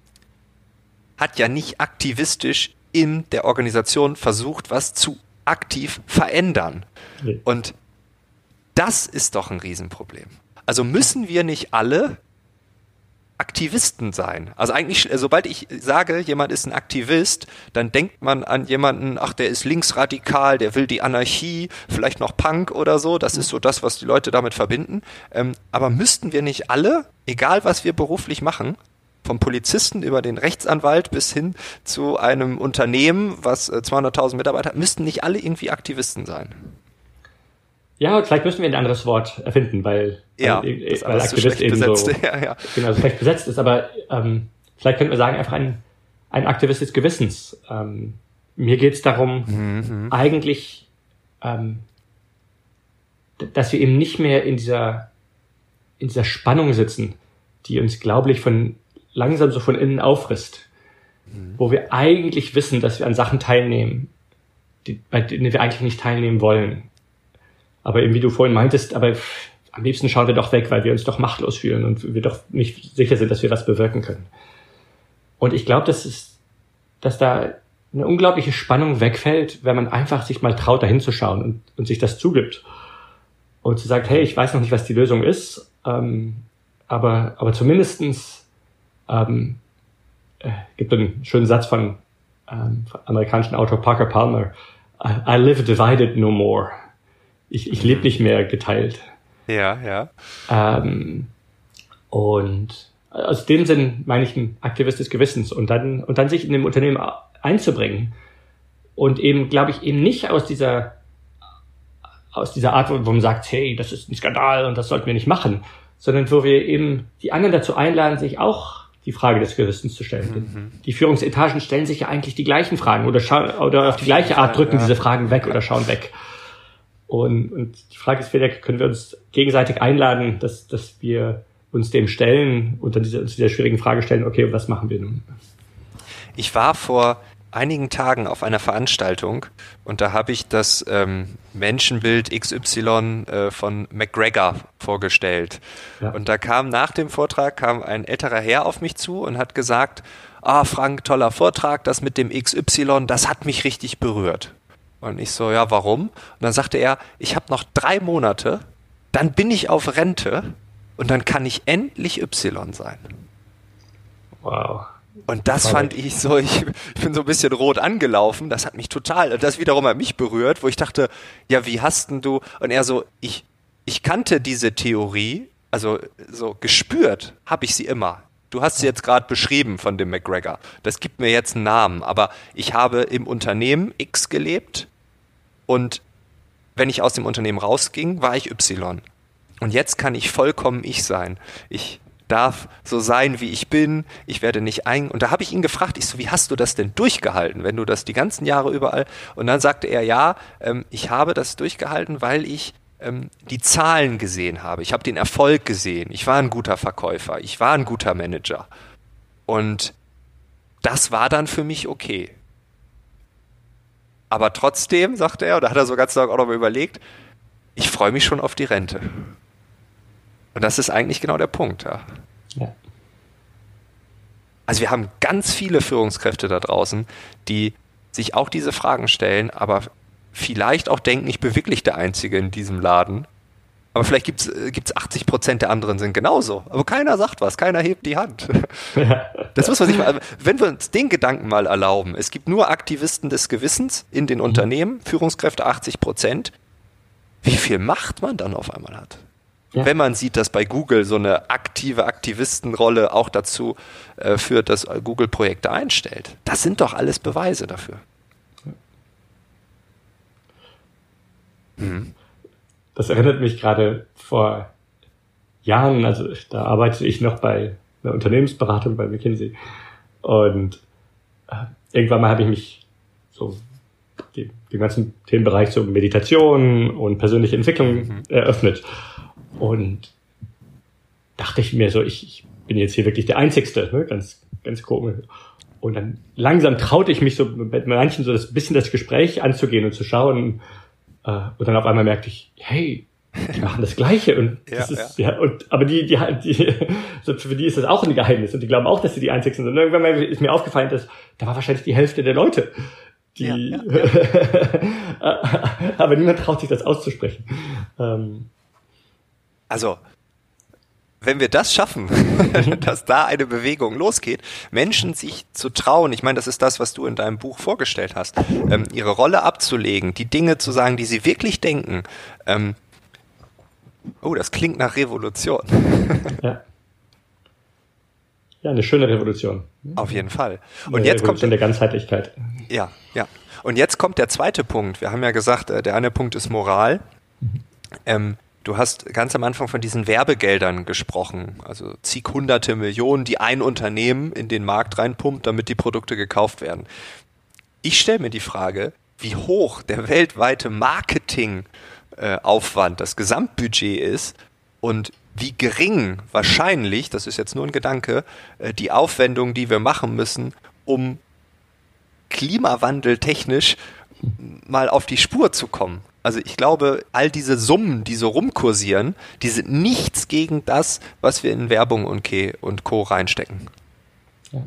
Speaker 1: hat ja nicht aktivistisch in der Organisation versucht, was zu aktiv verändern. Nee. Und das ist doch ein Riesenproblem. Also müssen wir nicht alle Aktivisten sein. Also eigentlich, sobald ich sage, jemand ist ein Aktivist, dann denkt man an jemanden, ach, der ist linksradikal, der will die Anarchie, vielleicht noch Punk oder so. Das ist so das, was die Leute damit verbinden. Ähm, aber müssten wir nicht alle, egal was wir beruflich machen, vom Polizisten über den Rechtsanwalt bis hin zu einem Unternehmen, was äh, zweihunderttausend Mitarbeiter hat, müssten nicht alle irgendwie Aktivisten sein?
Speaker 2: Ja, vielleicht müssen wir ein anderes Wort erfinden, weil,
Speaker 1: ja,
Speaker 2: weil, weil Aktivist eben so
Speaker 1: ja, ja.
Speaker 2: genau, so schlecht besetzt ist. Aber ähm, vielleicht könnten wir sagen, einfach ein, ein Aktivist des Gewissens. Ähm, mir geht es darum, mhm. eigentlich, ähm, dass wir eben nicht mehr in dieser, in dieser Spannung sitzen, die uns, glaube ich, von langsam so von innen auffrisst, mhm. wo wir eigentlich wissen, dass wir an Sachen teilnehmen, die, bei denen wir eigentlich nicht teilnehmen wollen. Aber eben, wie du vorhin meintest, aber am liebsten schauen wir doch weg, weil wir uns doch machtlos fühlen und wir doch nicht sicher sind, dass wir was bewirken können. Und ich glaube, dass es, dass da eine unglaubliche Spannung wegfällt, wenn man einfach sich mal traut, da hinzuschauen und, und sich das zugibt. Und zu sagen, hey, ich weiß noch nicht, was die Lösung ist, ähm, aber, aber zumindestens ähm, äh, gibt einen schönen Satz von, ähm, vom amerikanischen Autor Parker Palmer, I, I live divided no more. Ich, ich lebe nicht mehr geteilt.
Speaker 1: Ja, ja.
Speaker 2: Ähm, und aus dem Sinn meine ich ein Aktivist des Gewissens und dann, und dann sich in dem Unternehmen einzubringen und eben, glaube ich, eben nicht aus dieser, aus dieser Art, wo man sagt, hey, das ist ein Skandal und das sollten wir nicht machen, sondern wo wir eben die anderen dazu einladen, sich auch die Frage des Gewissens zu stellen. Mhm. Die Führungsetagen stellen sich ja eigentlich die gleichen Fragen oder schauen, oder auf die gleiche Art drücken ja. diese Fragen weg oder schauen weg. Und, und die Frage ist vielleicht, können wir uns gegenseitig einladen, dass, dass wir uns dem stellen und dann diese, uns dieser schwierigen Frage stellen, okay, was machen wir nun?
Speaker 1: Ich war vor einigen Tagen auf einer Veranstaltung und da habe ich das ähm, Menschenbild X Y äh, von McGregor vorgestellt. Ja. Und da kam nach dem Vortrag kam ein älterer Herr auf mich zu und hat gesagt, ah, Frank, toller Vortrag, das mit dem X Y, das hat mich richtig berührt. Und ich so, ja, warum? Und dann sagte er, ich habe noch drei Monate, dann bin ich auf Rente und dann kann ich endlich Y sein.
Speaker 2: Wow.
Speaker 1: Und das fand ich so, ich, ich bin so ein bisschen rot angelaufen, das hat mich total, das wiederum hat mich berührt, wo ich dachte, ja, wie hast denn du? Und er so, ich, ich kannte diese Theorie, also so gespürt habe ich sie immer. Du hast sie jetzt gerade beschrieben von dem McGregor. Das gibt mir jetzt einen Namen, aber ich habe im Unternehmen X gelebt und wenn ich aus dem Unternehmen rausging, war ich Y. Und jetzt kann ich vollkommen ich sein. Ich darf so sein, wie ich bin. Ich werde nicht ein... Und da habe ich ihn gefragt, ich so, wie hast du das denn durchgehalten, wenn du das die ganzen Jahre überall... Und dann sagte er, ja, ähm, ich habe das durchgehalten, weil ich ähm, die Zahlen gesehen habe. Ich habe den Erfolg gesehen. Ich war ein guter Verkäufer. Ich war ein guter Manager. Und das war dann für mich okay. Aber trotzdem, sagte er, und da hat er so ganz lange auch noch mal überlegt, ich freue mich schon auf die Rente. Und das ist eigentlich genau der Punkt. Ja. Ja. Also wir haben ganz viele Führungskräfte da draußen, die sich auch diese Fragen stellen, aber vielleicht auch denken, ich bin wirklich der Einzige in diesem Laden. Aber vielleicht gibt es achtzig Prozent der anderen sind genauso. Aber keiner sagt was, keiner hebt die Hand. Ja. Das muss man sich mal, wenn wir uns den Gedanken mal erlauben, es gibt nur Aktivisten des Gewissens in den Unternehmen, Führungskräfte achtzig Prozent, wie viel Macht man dann auf einmal hat. Ja. Wenn man sieht, dass bei Google so eine aktive Aktivistenrolle auch dazu äh, führt, dass Google Projekte einstellt. Das sind doch alles Beweise dafür.
Speaker 2: Mhm. Das erinnert mich gerade vor Jahren, also da arbeitete ich noch bei einer Unternehmensberatung bei McKinsey und äh, irgendwann mal habe ich mich so die, den ganzen Themenbereich so Meditation und persönliche Entwicklung mhm. eröffnet und dachte ich mir so, ich, ich bin jetzt hier wirklich der Einzigste, ne? ganz ganz komisch. Und dann langsam traute ich mich so mit manchen so das bisschen das Gespräch anzugehen und zu schauen, Äh, und dann auf einmal merkte ich, hey, die machen das Gleiche. Und das ja, ist, ja. ja und, aber die, die, die, so für die ist das auch ein Geheimnis. Und die glauben auch, dass sie die Einzigen sind. Und irgendwann ist mir aufgefallen, dass da war wahrscheinlich die Hälfte der Leute. Die, ja, ja, ja. Aber niemand traut sich, das auszusprechen. Ähm,
Speaker 1: also, wenn wir das schaffen, dass da eine Bewegung losgeht, Menschen sich zu trauen, ich meine, das ist das, was du in deinem Buch vorgestellt hast, ähm, ihre Rolle abzulegen, die Dinge zu sagen, die sie wirklich denken. Ähm, oh, das klingt nach Revolution.
Speaker 2: Ja. Ja, eine schöne Revolution.
Speaker 1: Auf jeden Fall.
Speaker 2: Und eine jetzt Revolution kommt der Ganzheitlichkeit.
Speaker 1: Ja, ja. Und jetzt kommt der zweite Punkt. Wir haben ja gesagt, der eine Punkt ist Moral. Mhm. Ähm, Du hast ganz am Anfang von diesen Werbegeldern gesprochen, also zig hunderte Millionen, die ein Unternehmen in den Markt reinpumpt, damit die Produkte gekauft werden. Ich stelle mir die Frage, wie hoch der weltweite Marketingaufwand, das Gesamtbudget ist und wie gering wahrscheinlich, das ist jetzt nur ein Gedanke, die Aufwendungen, die wir machen müssen, um klimawandeltechnisch mal auf die Spur zu kommen. Also ich glaube, all diese Summen, die so rumkursieren, die sind nichts gegen das, was wir in Werbung und Co. reinstecken.
Speaker 2: Ja.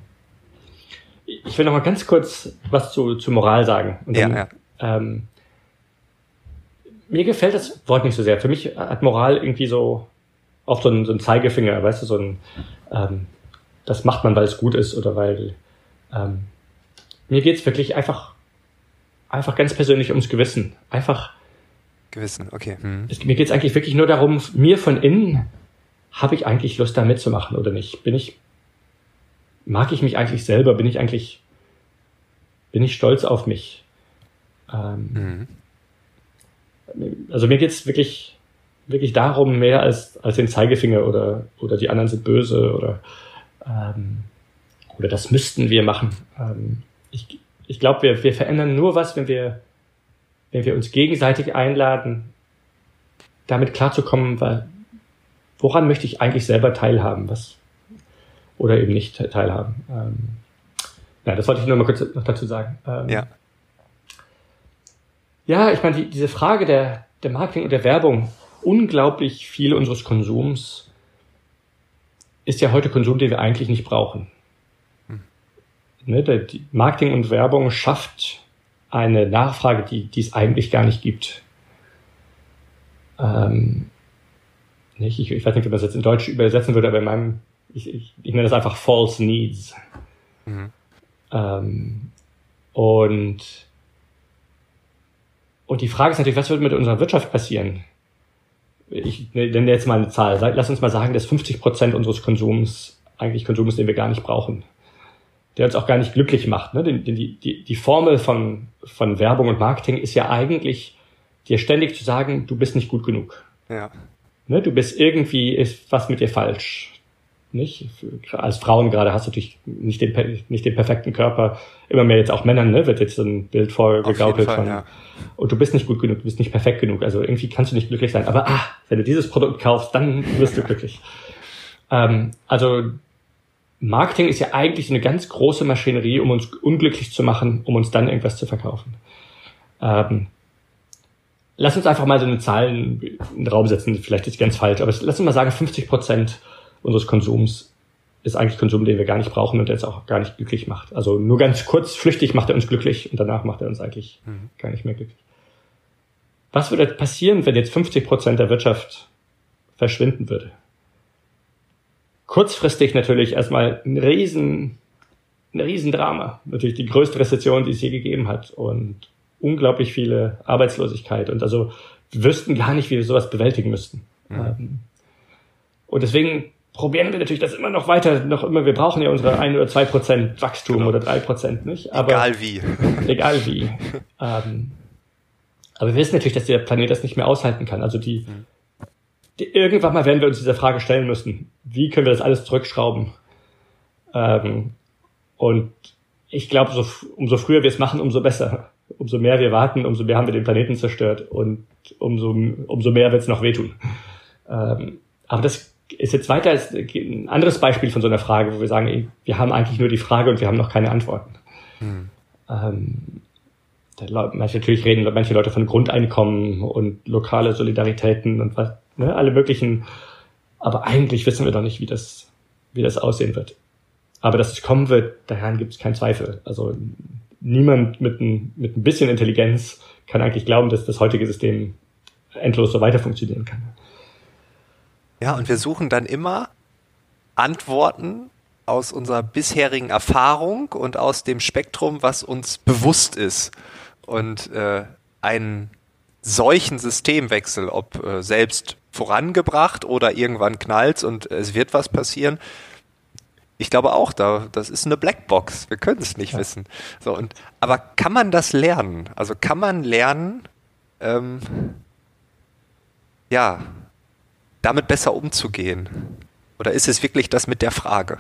Speaker 2: Ich will noch mal ganz kurz was zu, zu Moral sagen. Und dann, ja, ja. Ähm, mir gefällt das Wort nicht so sehr. Für mich hat Moral irgendwie so auch so einen, so einen Zeigefinger, weißt du, so ein, ähm, das macht man, weil es gut ist oder weil ähm, mir geht's wirklich einfach einfach ganz persönlich ums Gewissen. Einfach
Speaker 1: Gewissen, okay. Hm.
Speaker 2: Es, mir geht's eigentlich wirklich nur darum, mir von innen, habe ich eigentlich Lust da mitzumachen oder nicht? Bin ich, mag ich mich eigentlich selber? Bin ich eigentlich, bin ich stolz auf mich? Ähm, hm. Also mir geht's wirklich, wirklich darum, mehr als, als den Zeigefinger oder, oder die anderen sind böse oder, ähm, oder das müssten wir machen. Ähm, ich, ich glaube, wir, wir verändern nur was, wenn wir wenn wir uns gegenseitig einladen, damit klarzukommen, weil, woran möchte ich eigentlich selber teilhaben, was, oder eben nicht teilhaben. Ähm, ja, das wollte ich nur mal kurz noch dazu sagen. Ähm,
Speaker 1: ja.
Speaker 2: Ja, ich meine, die, diese Frage der, der Marketing und der Werbung, unglaublich viel unseres Konsums ist ja heute Konsum, den wir eigentlich nicht brauchen. Hm. Ne, der, die Marketing und Werbung schafft eine Nachfrage, die, die es eigentlich gar nicht gibt. Ähm, nicht, ich, ich weiß nicht, wie man das jetzt in Deutsch übersetzen würde, aber in meinem, ich, ich, ich nenne das einfach false needs. Mhm. Ähm, und, und die Frage ist natürlich, was wird mit unserer Wirtschaft passieren? Ich nenne jetzt mal eine Zahl. Lass uns mal sagen, dass fünfzig Prozent unseres Konsums eigentlich Konsum ist, den wir gar nicht brauchen. Der uns auch gar nicht glücklich macht. Ne? Die, die, die, die Formel von, von Werbung und Marketing ist ja eigentlich, dir ständig zu sagen, du bist nicht gut genug.
Speaker 1: Ja.
Speaker 2: Ne? Du bist irgendwie, ist was mit dir falsch. Nicht? Als Frauen gerade hast du natürlich nicht den, nicht den perfekten Körper. Immer mehr jetzt auch Männern, ne? Wird jetzt so ein Bild vorgegaukelt von, ja. Und du bist nicht gut genug, du bist nicht perfekt genug. Also irgendwie kannst du nicht glücklich sein. Aber ah, wenn du dieses Produkt kaufst, dann wirst du glücklich. Ähm, also, Marketing ist ja eigentlich eine ganz große Maschinerie, um uns unglücklich zu machen, um uns dann irgendwas zu verkaufen. Ähm, lass uns einfach mal so eine Zahl in den Raum setzen, vielleicht ist die ganz falsch, aber lass uns mal sagen, fünfzig Prozent unseres Konsums ist eigentlich Konsum, den wir gar nicht brauchen und der uns auch gar nicht glücklich macht. Also nur ganz kurz, flüchtig macht er uns glücklich und danach macht er uns eigentlich mhm. gar nicht mehr glücklich. Was würde passieren, wenn jetzt fünfzig Prozent der Wirtschaft verschwinden würde? Kurzfristig natürlich erstmal ein riesen, ein riesen Drama. Natürlich die größte Rezession, die es je gegeben hat und unglaublich viele Arbeitslosigkeit. Und also wir wüssten gar nicht, wie wir sowas bewältigen müssten. Mhm. Und deswegen probieren wir natürlich das immer noch weiter, noch immer, wir brauchen ja unsere ein oder zwei Prozent Wachstum genau. oder drei Prozent, nicht? Aber
Speaker 1: egal wie.
Speaker 2: Egal wie. ähm, aber wir wissen natürlich, dass der Planet das nicht mehr aushalten kann. Also die, mhm. Irgendwann mal werden wir uns dieser Frage stellen müssen, wie können wir das alles zurückschrauben? Ähm, und ich glaube, so, umso früher wir es machen, umso besser. Umso mehr wir warten, umso mehr haben wir den Planeten zerstört und umso, umso mehr wird es noch wehtun. Ähm, aber das ist jetzt weiter als ein anderes Beispiel von so einer Frage, wo wir sagen, ey, wir haben eigentlich nur die Frage und wir haben noch keine Antworten. Hm. Ähm, manche, natürlich reden manche Leute von Grundeinkommen und lokale Solidaritäten und was, ne, alle möglichen. Aber eigentlich wissen wir doch nicht, wie das, wie das aussehen wird. Aber dass es kommen wird, daran gibt es keinen Zweifel. Also niemand mit ein, mit ein bisschen Intelligenz kann eigentlich glauben, dass das heutige System endlos so weiter funktionieren kann.
Speaker 1: Ja, und wir suchen dann immer Antworten aus unserer bisherigen Erfahrung und aus dem Spektrum, was uns bewusst ist. Und äh, einen solchen Systemwechsel, ob äh, selbst vorangebracht oder irgendwann knallt's und es wird was passieren, ich glaube auch, da, das ist eine Blackbox. Wir können es nicht ja. wissen. So, und, aber kann man das lernen? Also kann man lernen, ähm, ja, damit besser umzugehen? Oder ist es wirklich das mit der Frage?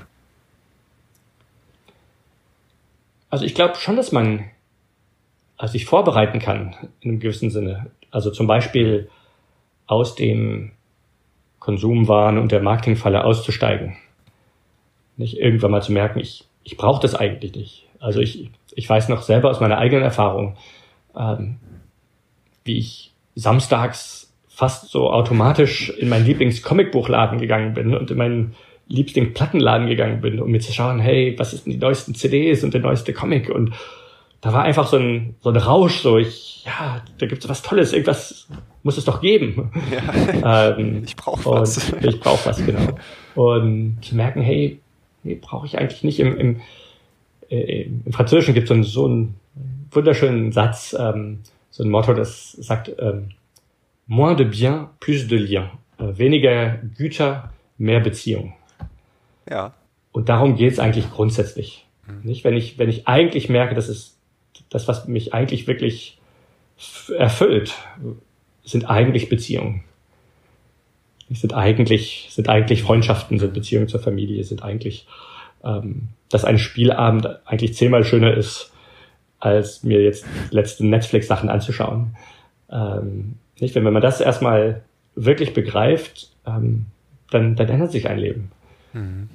Speaker 2: Also ich glaube schon, dass man also sich vorbereiten kann in einem gewissen Sinne. Also zum Beispiel aus dem Konsumwahn und der Marketingfalle auszusteigen. Nicht irgendwann mal zu merken, ich, ich brauche das eigentlich nicht. Also ich, ich weiß noch selber aus meiner eigenen Erfahrung, ähm, wie ich samstags fast so automatisch in meinen Lieblings-Comicbuchladen gegangen bin und in meinen Lieblings-Plattenladen gegangen bin, um mir zu schauen, hey, was ist denn die neuesten C Ds und der neueste Comic? Und da war einfach so ein, so ein Rausch, so ich, ja, da gibt's was Tolles, irgendwas muss es doch geben. Ja, ähm,
Speaker 1: ich brauche was.
Speaker 2: Ich brauche was, genau. Und zu merken, hey, nee, brauche ich eigentlich nicht. Im, im, äh, im Französischen gibt es so, so einen wunderschönen Satz, ähm, so ein Motto, das sagt, ähm, moins de bien, plus de lien. Äh, weniger Güter, mehr Beziehung.
Speaker 1: Ja.
Speaker 2: Und darum geht es eigentlich grundsätzlich. Mhm. Nicht? Wenn ich, wenn ich eigentlich merke, das ist das, was mich eigentlich wirklich f- erfüllt, sind eigentlich Beziehungen. Sind eigentlich, sind eigentlich Freundschaften, sind Beziehungen zur Familie, sind eigentlich, ähm, dass ein Spielabend eigentlich zehnmal schöner ist, als mir jetzt letzte Netflix-Sachen anzuschauen. Ähm, nicht? Wenn, wenn man das erstmal wirklich begreift, ähm, dann, dann ändert sich ein Leben. Mhm.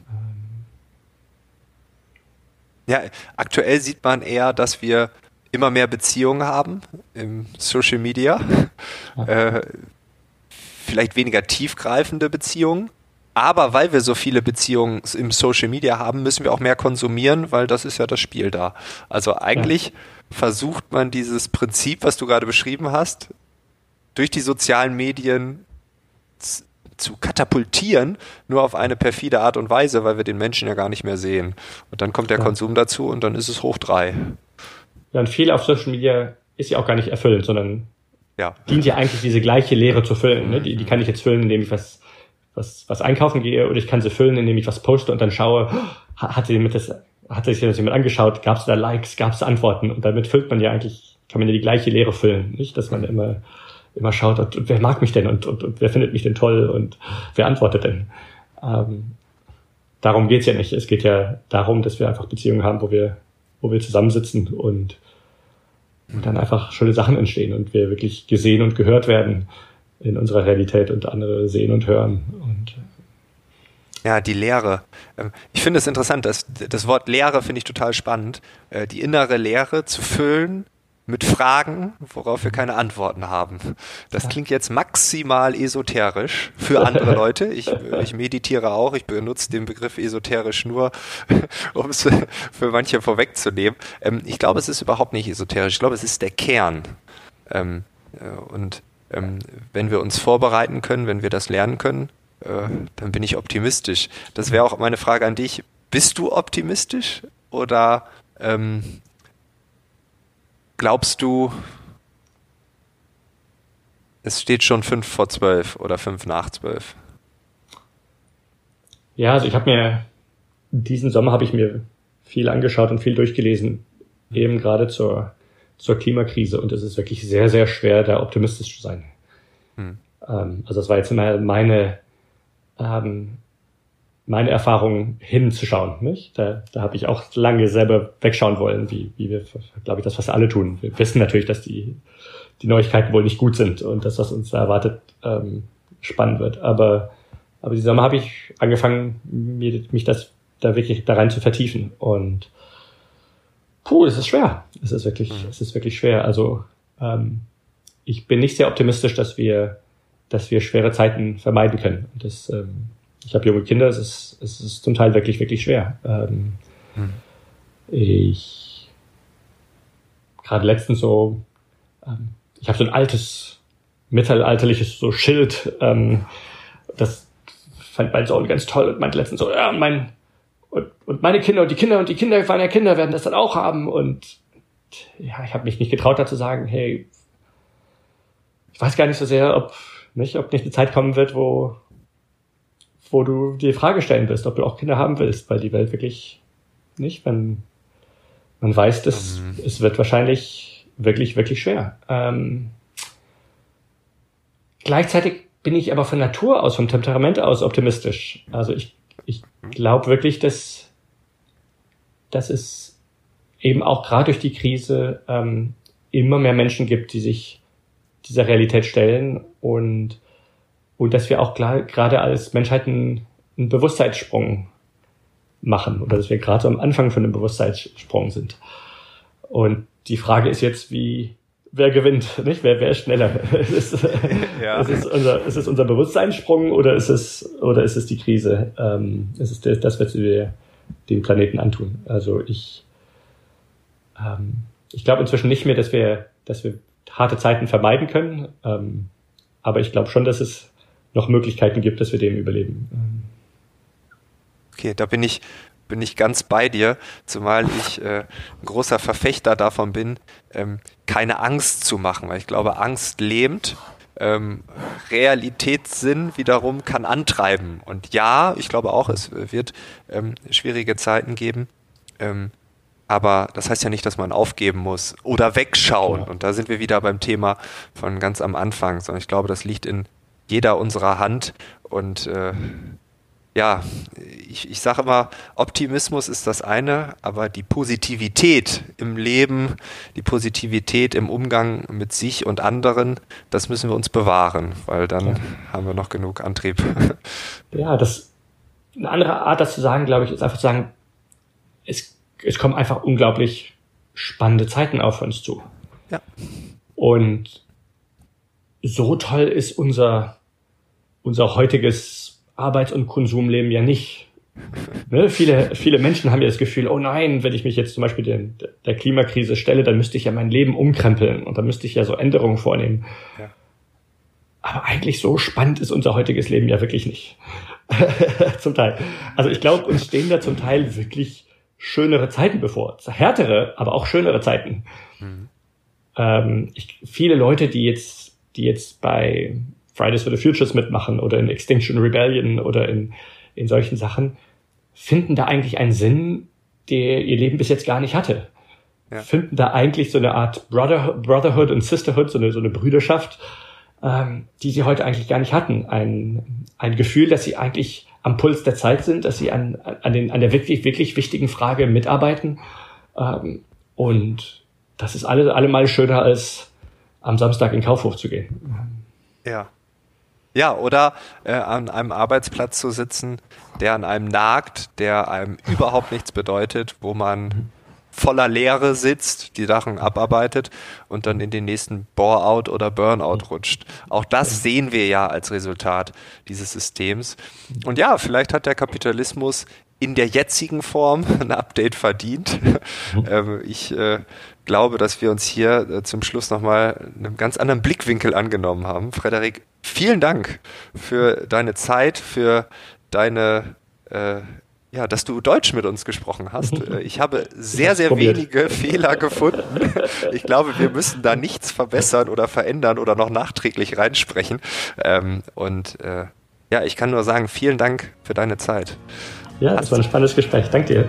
Speaker 1: Ja, aktuell sieht man eher, dass wir immer mehr Beziehungen haben im Social Media. Ja. Äh, vielleicht weniger tiefgreifende Beziehungen. Aber weil wir so viele Beziehungen im Social Media haben, müssen wir auch mehr konsumieren, weil das ist ja das Spiel da. Also eigentlich ja. versucht man dieses Prinzip, was du gerade beschrieben hast, durch die sozialen Medien z- zu katapultieren, nur auf eine perfide Art und Weise, weil wir den Menschen ja gar nicht mehr sehen. Und dann kommt der ja. Konsum dazu und dann ist es hoch drei.
Speaker 2: Ja, und viel auf Social Media ist ja auch gar nicht erfüllend, sondern
Speaker 1: ja.
Speaker 2: dient ja eigentlich diese gleiche Lehre zu füllen. Ne? Die, die kann ich jetzt füllen, indem ich was, was, was einkaufen gehe, oder ich kann sie füllen, indem ich was poste und dann schaue, hat jemand das, hat sich das jemand angeschaut, gab es da Likes, gab es Antworten, und damit füllt man ja eigentlich, kann man ja die gleiche Lehre füllen, nicht, dass man immer immer schaut, und, und wer mag mich denn und, und, und wer findet mich denn toll und wer antwortet denn? Ähm, darum geht's ja nicht. Es geht ja darum, dass wir einfach Beziehungen haben, wo wir, wo wir zusammensitzen und, und dann einfach schöne Sachen entstehen und wir wirklich gesehen und gehört werden in unserer Realität und andere sehen und hören. Und
Speaker 1: ja, die Leere. Ich finde es interessant, dass das Wort Leere finde ich total spannend. Die innere Leere zu füllen mit Fragen, worauf wir keine Antworten haben. Das klingt jetzt maximal esoterisch für andere Leute. Ich, ich meditiere auch, ich benutze den Begriff esoterisch nur, um es für manche vorwegzunehmen. Ich glaube, es ist überhaupt nicht esoterisch. Ich glaube, es ist der Kern. Und wenn wir uns vorbereiten können, wenn wir das lernen können, dann bin ich optimistisch. Das wäre auch meine Frage an dich. Bist du optimistisch oder ähm, glaubst du, es steht schon fünf vor zwölf oder fünf nach zwölf?
Speaker 2: Ja, also ich habe mir, diesen Sommer habe ich mir viel angeschaut und viel durchgelesen, eben gerade zur, zur Klimakrise, und es ist wirklich sehr, sehr schwer, da optimistisch zu sein. Hm. Ähm, also das war jetzt immer meine, ähm, meine Erfahrung hinzuschauen, nicht? Da, da habe ich auch lange selber wegschauen wollen, wie, wie wir, glaube ich, das fast alle tun. Wir wissen natürlich, dass die, die Neuigkeiten wohl nicht gut sind und dass was uns da erwartet, ähm, spannend wird. Aber, aber diesen Sommer habe ich angefangen, mir, mich das da wirklich da rein zu vertiefen. Und Puh, es ist schwer. Es ist wirklich, mhm. es ist wirklich schwer. Also ähm, ich bin nicht sehr optimistisch, dass wir, dass wir schwere Zeiten vermeiden können. Und das, ähm, ich habe junge Kinder, es ist, es ist zum Teil wirklich, wirklich schwer. Ähm, mhm. Ich gerade letztens so, ähm, ich habe so ein altes, mittelalterliches so Schild, ähm, das fand mein Sohn ganz toll und meinte letztens so, ja, mein und, und meine Kinder und die Kinder und die Kinder meiner Kinder werden das dann auch haben. Und ja, ich habe mich nicht getraut, da zu sagen, hey, ich weiß gar nicht so sehr, ob nicht, ob nicht eine Zeit kommen wird, wo wo du dir die Frage stellen wirst, ob du auch Kinder haben willst, weil die Welt wirklich nicht, wenn man weiß, dass mhm. es wird wahrscheinlich wirklich, wirklich schwer. Ähm, gleichzeitig bin ich aber von Natur aus, vom Temperament aus optimistisch. Also ich Ich glaube wirklich, dass, dass es eben auch gerade durch die Krise ähm, immer mehr Menschen gibt, die sich dieser Realität stellen und, und dass wir auch gerade als Menschheit einen, einen Bewusstseinssprung machen oder dass wir gerade am Anfang von einem Bewusstseinssprung sind. Und die Frage ist jetzt, wie wer gewinnt, nicht? Wer, wer ist schneller? ist, es, ja. ist, es unser, ist es unser Bewusstseinssprung oder ist es, oder ist es die Krise? Ähm, ist es das, das, was wir dem Planeten antun? Also ich, ähm, ich glaube inzwischen nicht mehr, dass wir, dass wir harte Zeiten vermeiden können. Ähm, aber ich glaube schon, dass es noch Möglichkeiten gibt, dass wir dem überleben.
Speaker 1: Okay, da bin ich, bin ich ganz bei dir, zumal ich äh, ein großer Verfechter davon bin, ähm, keine Angst zu machen, weil ich glaube, Angst lähmt, ähm, Realitätssinn wiederum kann antreiben. Und ja, ich glaube auch, es wird ähm, schwierige Zeiten geben, ähm, aber das heißt ja nicht, dass man aufgeben muss oder wegschauen. Ja. Und da sind wir wieder beim Thema von ganz am Anfang, sondern ich glaube, das liegt in jeder unserer Hand und äh, ja, ich, ich sage immer, Optimismus ist das eine, aber die Positivität im Leben, die Positivität im Umgang mit sich und anderen, das müssen wir uns bewahren, weil dann ja. haben wir noch genug Antrieb.
Speaker 2: Ja, das eine andere Art, das zu sagen, glaube ich, ist einfach zu sagen, es, es kommen einfach unglaublich spannende Zeiten auf uns zu.
Speaker 1: Ja.
Speaker 2: Und so toll ist unser, unser heutiges Arbeits- und Konsumleben ja nicht. Ne? Viele, viele Menschen haben ja das Gefühl, oh nein, wenn ich mich jetzt zum Beispiel der, der Klimakrise stelle, dann müsste ich ja mein Leben umkrempeln und dann müsste ich ja so Änderungen vornehmen. Ja. Aber eigentlich so spannend ist unser heutiges Leben ja wirklich nicht. Zum Teil. Also ich glaube, uns stehen da zum Teil wirklich schönere Zeiten bevor. Härtere, aber auch schönere Zeiten. Mhm. Ähm, ich, viele Leute, die jetzt, die jetzt bei Fridays for the Futures mitmachen oder in Extinction Rebellion oder in, in solchen Sachen, finden da eigentlich einen Sinn, der ihr Leben bis jetzt gar nicht hatte. Ja. Finden da eigentlich so eine Art Brother, Brotherhood und Sisterhood, so eine, so eine Brüderschaft, ähm, die sie heute eigentlich gar nicht hatten. Ein, ein Gefühl, dass sie eigentlich am Puls der Zeit sind, dass sie an, an, den, an der wirklich, wirklich wichtigen Frage mitarbeiten. Ähm, und das ist alle, allemal schöner, als am Samstag in den Kaufhof zu gehen.
Speaker 1: Ja. Ja, oder äh, an einem Arbeitsplatz zu sitzen, der an einem nagt, der einem überhaupt nichts bedeutet, wo man voller Leere sitzt, die Sachen abarbeitet und dann in den nächsten Bore-out oder Burnout rutscht. Auch das sehen wir ja als Resultat dieses Systems. Und ja, vielleicht hat der Kapitalismus in der jetzigen Form ein Update verdient. ähm, ich äh, glaube, dass wir uns hier äh, zum Schluss nochmal einen ganz anderen Blickwinkel angenommen haben. Frederik, vielen Dank für deine Zeit, für deine, äh, ja, dass du Deutsch mit uns gesprochen hast. Ich habe sehr, sehr wenige Fehler gefunden. Ich glaube, wir müssen da nichts verbessern oder verändern oder noch nachträglich reinsprechen. Ähm, und äh, ja, ich kann nur sagen, vielen Dank für deine Zeit.
Speaker 2: Ja, das war ein spannendes Gespräch. Danke dir.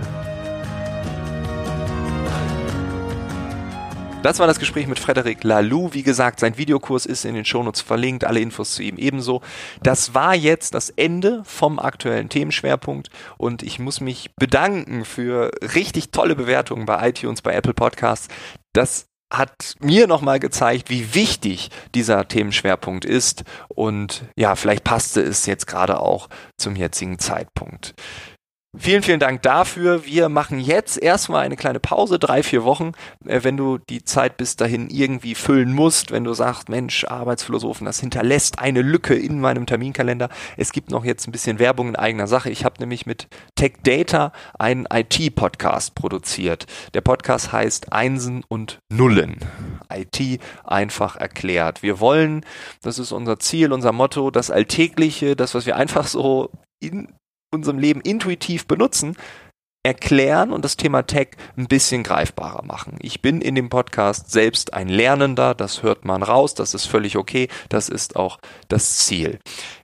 Speaker 1: Das war das Gespräch mit Frederic Laloux. Wie gesagt, sein Videokurs ist in den Shownotes verlinkt, alle Infos zu ihm ebenso. Das war jetzt das Ende vom aktuellen Themenschwerpunkt und ich muss mich bedanken für richtig tolle Bewertungen bei iTunes, bei Apple Podcasts. Das hat mir nochmal gezeigt, wie wichtig dieser Themenschwerpunkt ist und ja, vielleicht passte es jetzt gerade auch zum jetzigen Zeitpunkt. Vielen, vielen Dank dafür. Wir machen jetzt erstmal eine kleine Pause, drei, vier Wochen. Äh, wenn du die Zeit bis dahin irgendwie füllen musst, wenn du sagst, Mensch, Arbeitsphilosophen, das hinterlässt eine Lücke in meinem Terminkalender. Es gibt noch jetzt ein bisschen Werbung in eigener Sache. Ich habe nämlich mit Tech Data einen I T-Podcast produziert. Der Podcast heißt Einsen und Nullen. I T einfach erklärt. Wir wollen, das ist unser Ziel, unser Motto, das Alltägliche, das, was wir einfach so in unserem Leben intuitiv benutzen, erklären und das Thema Tech ein bisschen greifbarer machen. Ich bin in dem Podcast selbst ein Lernender, das hört man raus, das ist völlig okay, das ist auch das Ziel.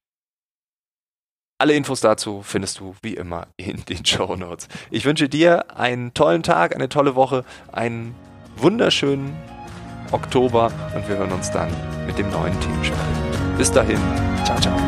Speaker 1: Alle Infos dazu findest du wie immer in den Shownotes. Ich wünsche dir einen tollen Tag, eine tolle Woche, einen wunderschönen Oktober und wir hören uns dann mit dem neuen Themenschwerpunkt. Bis dahin, ciao, ciao.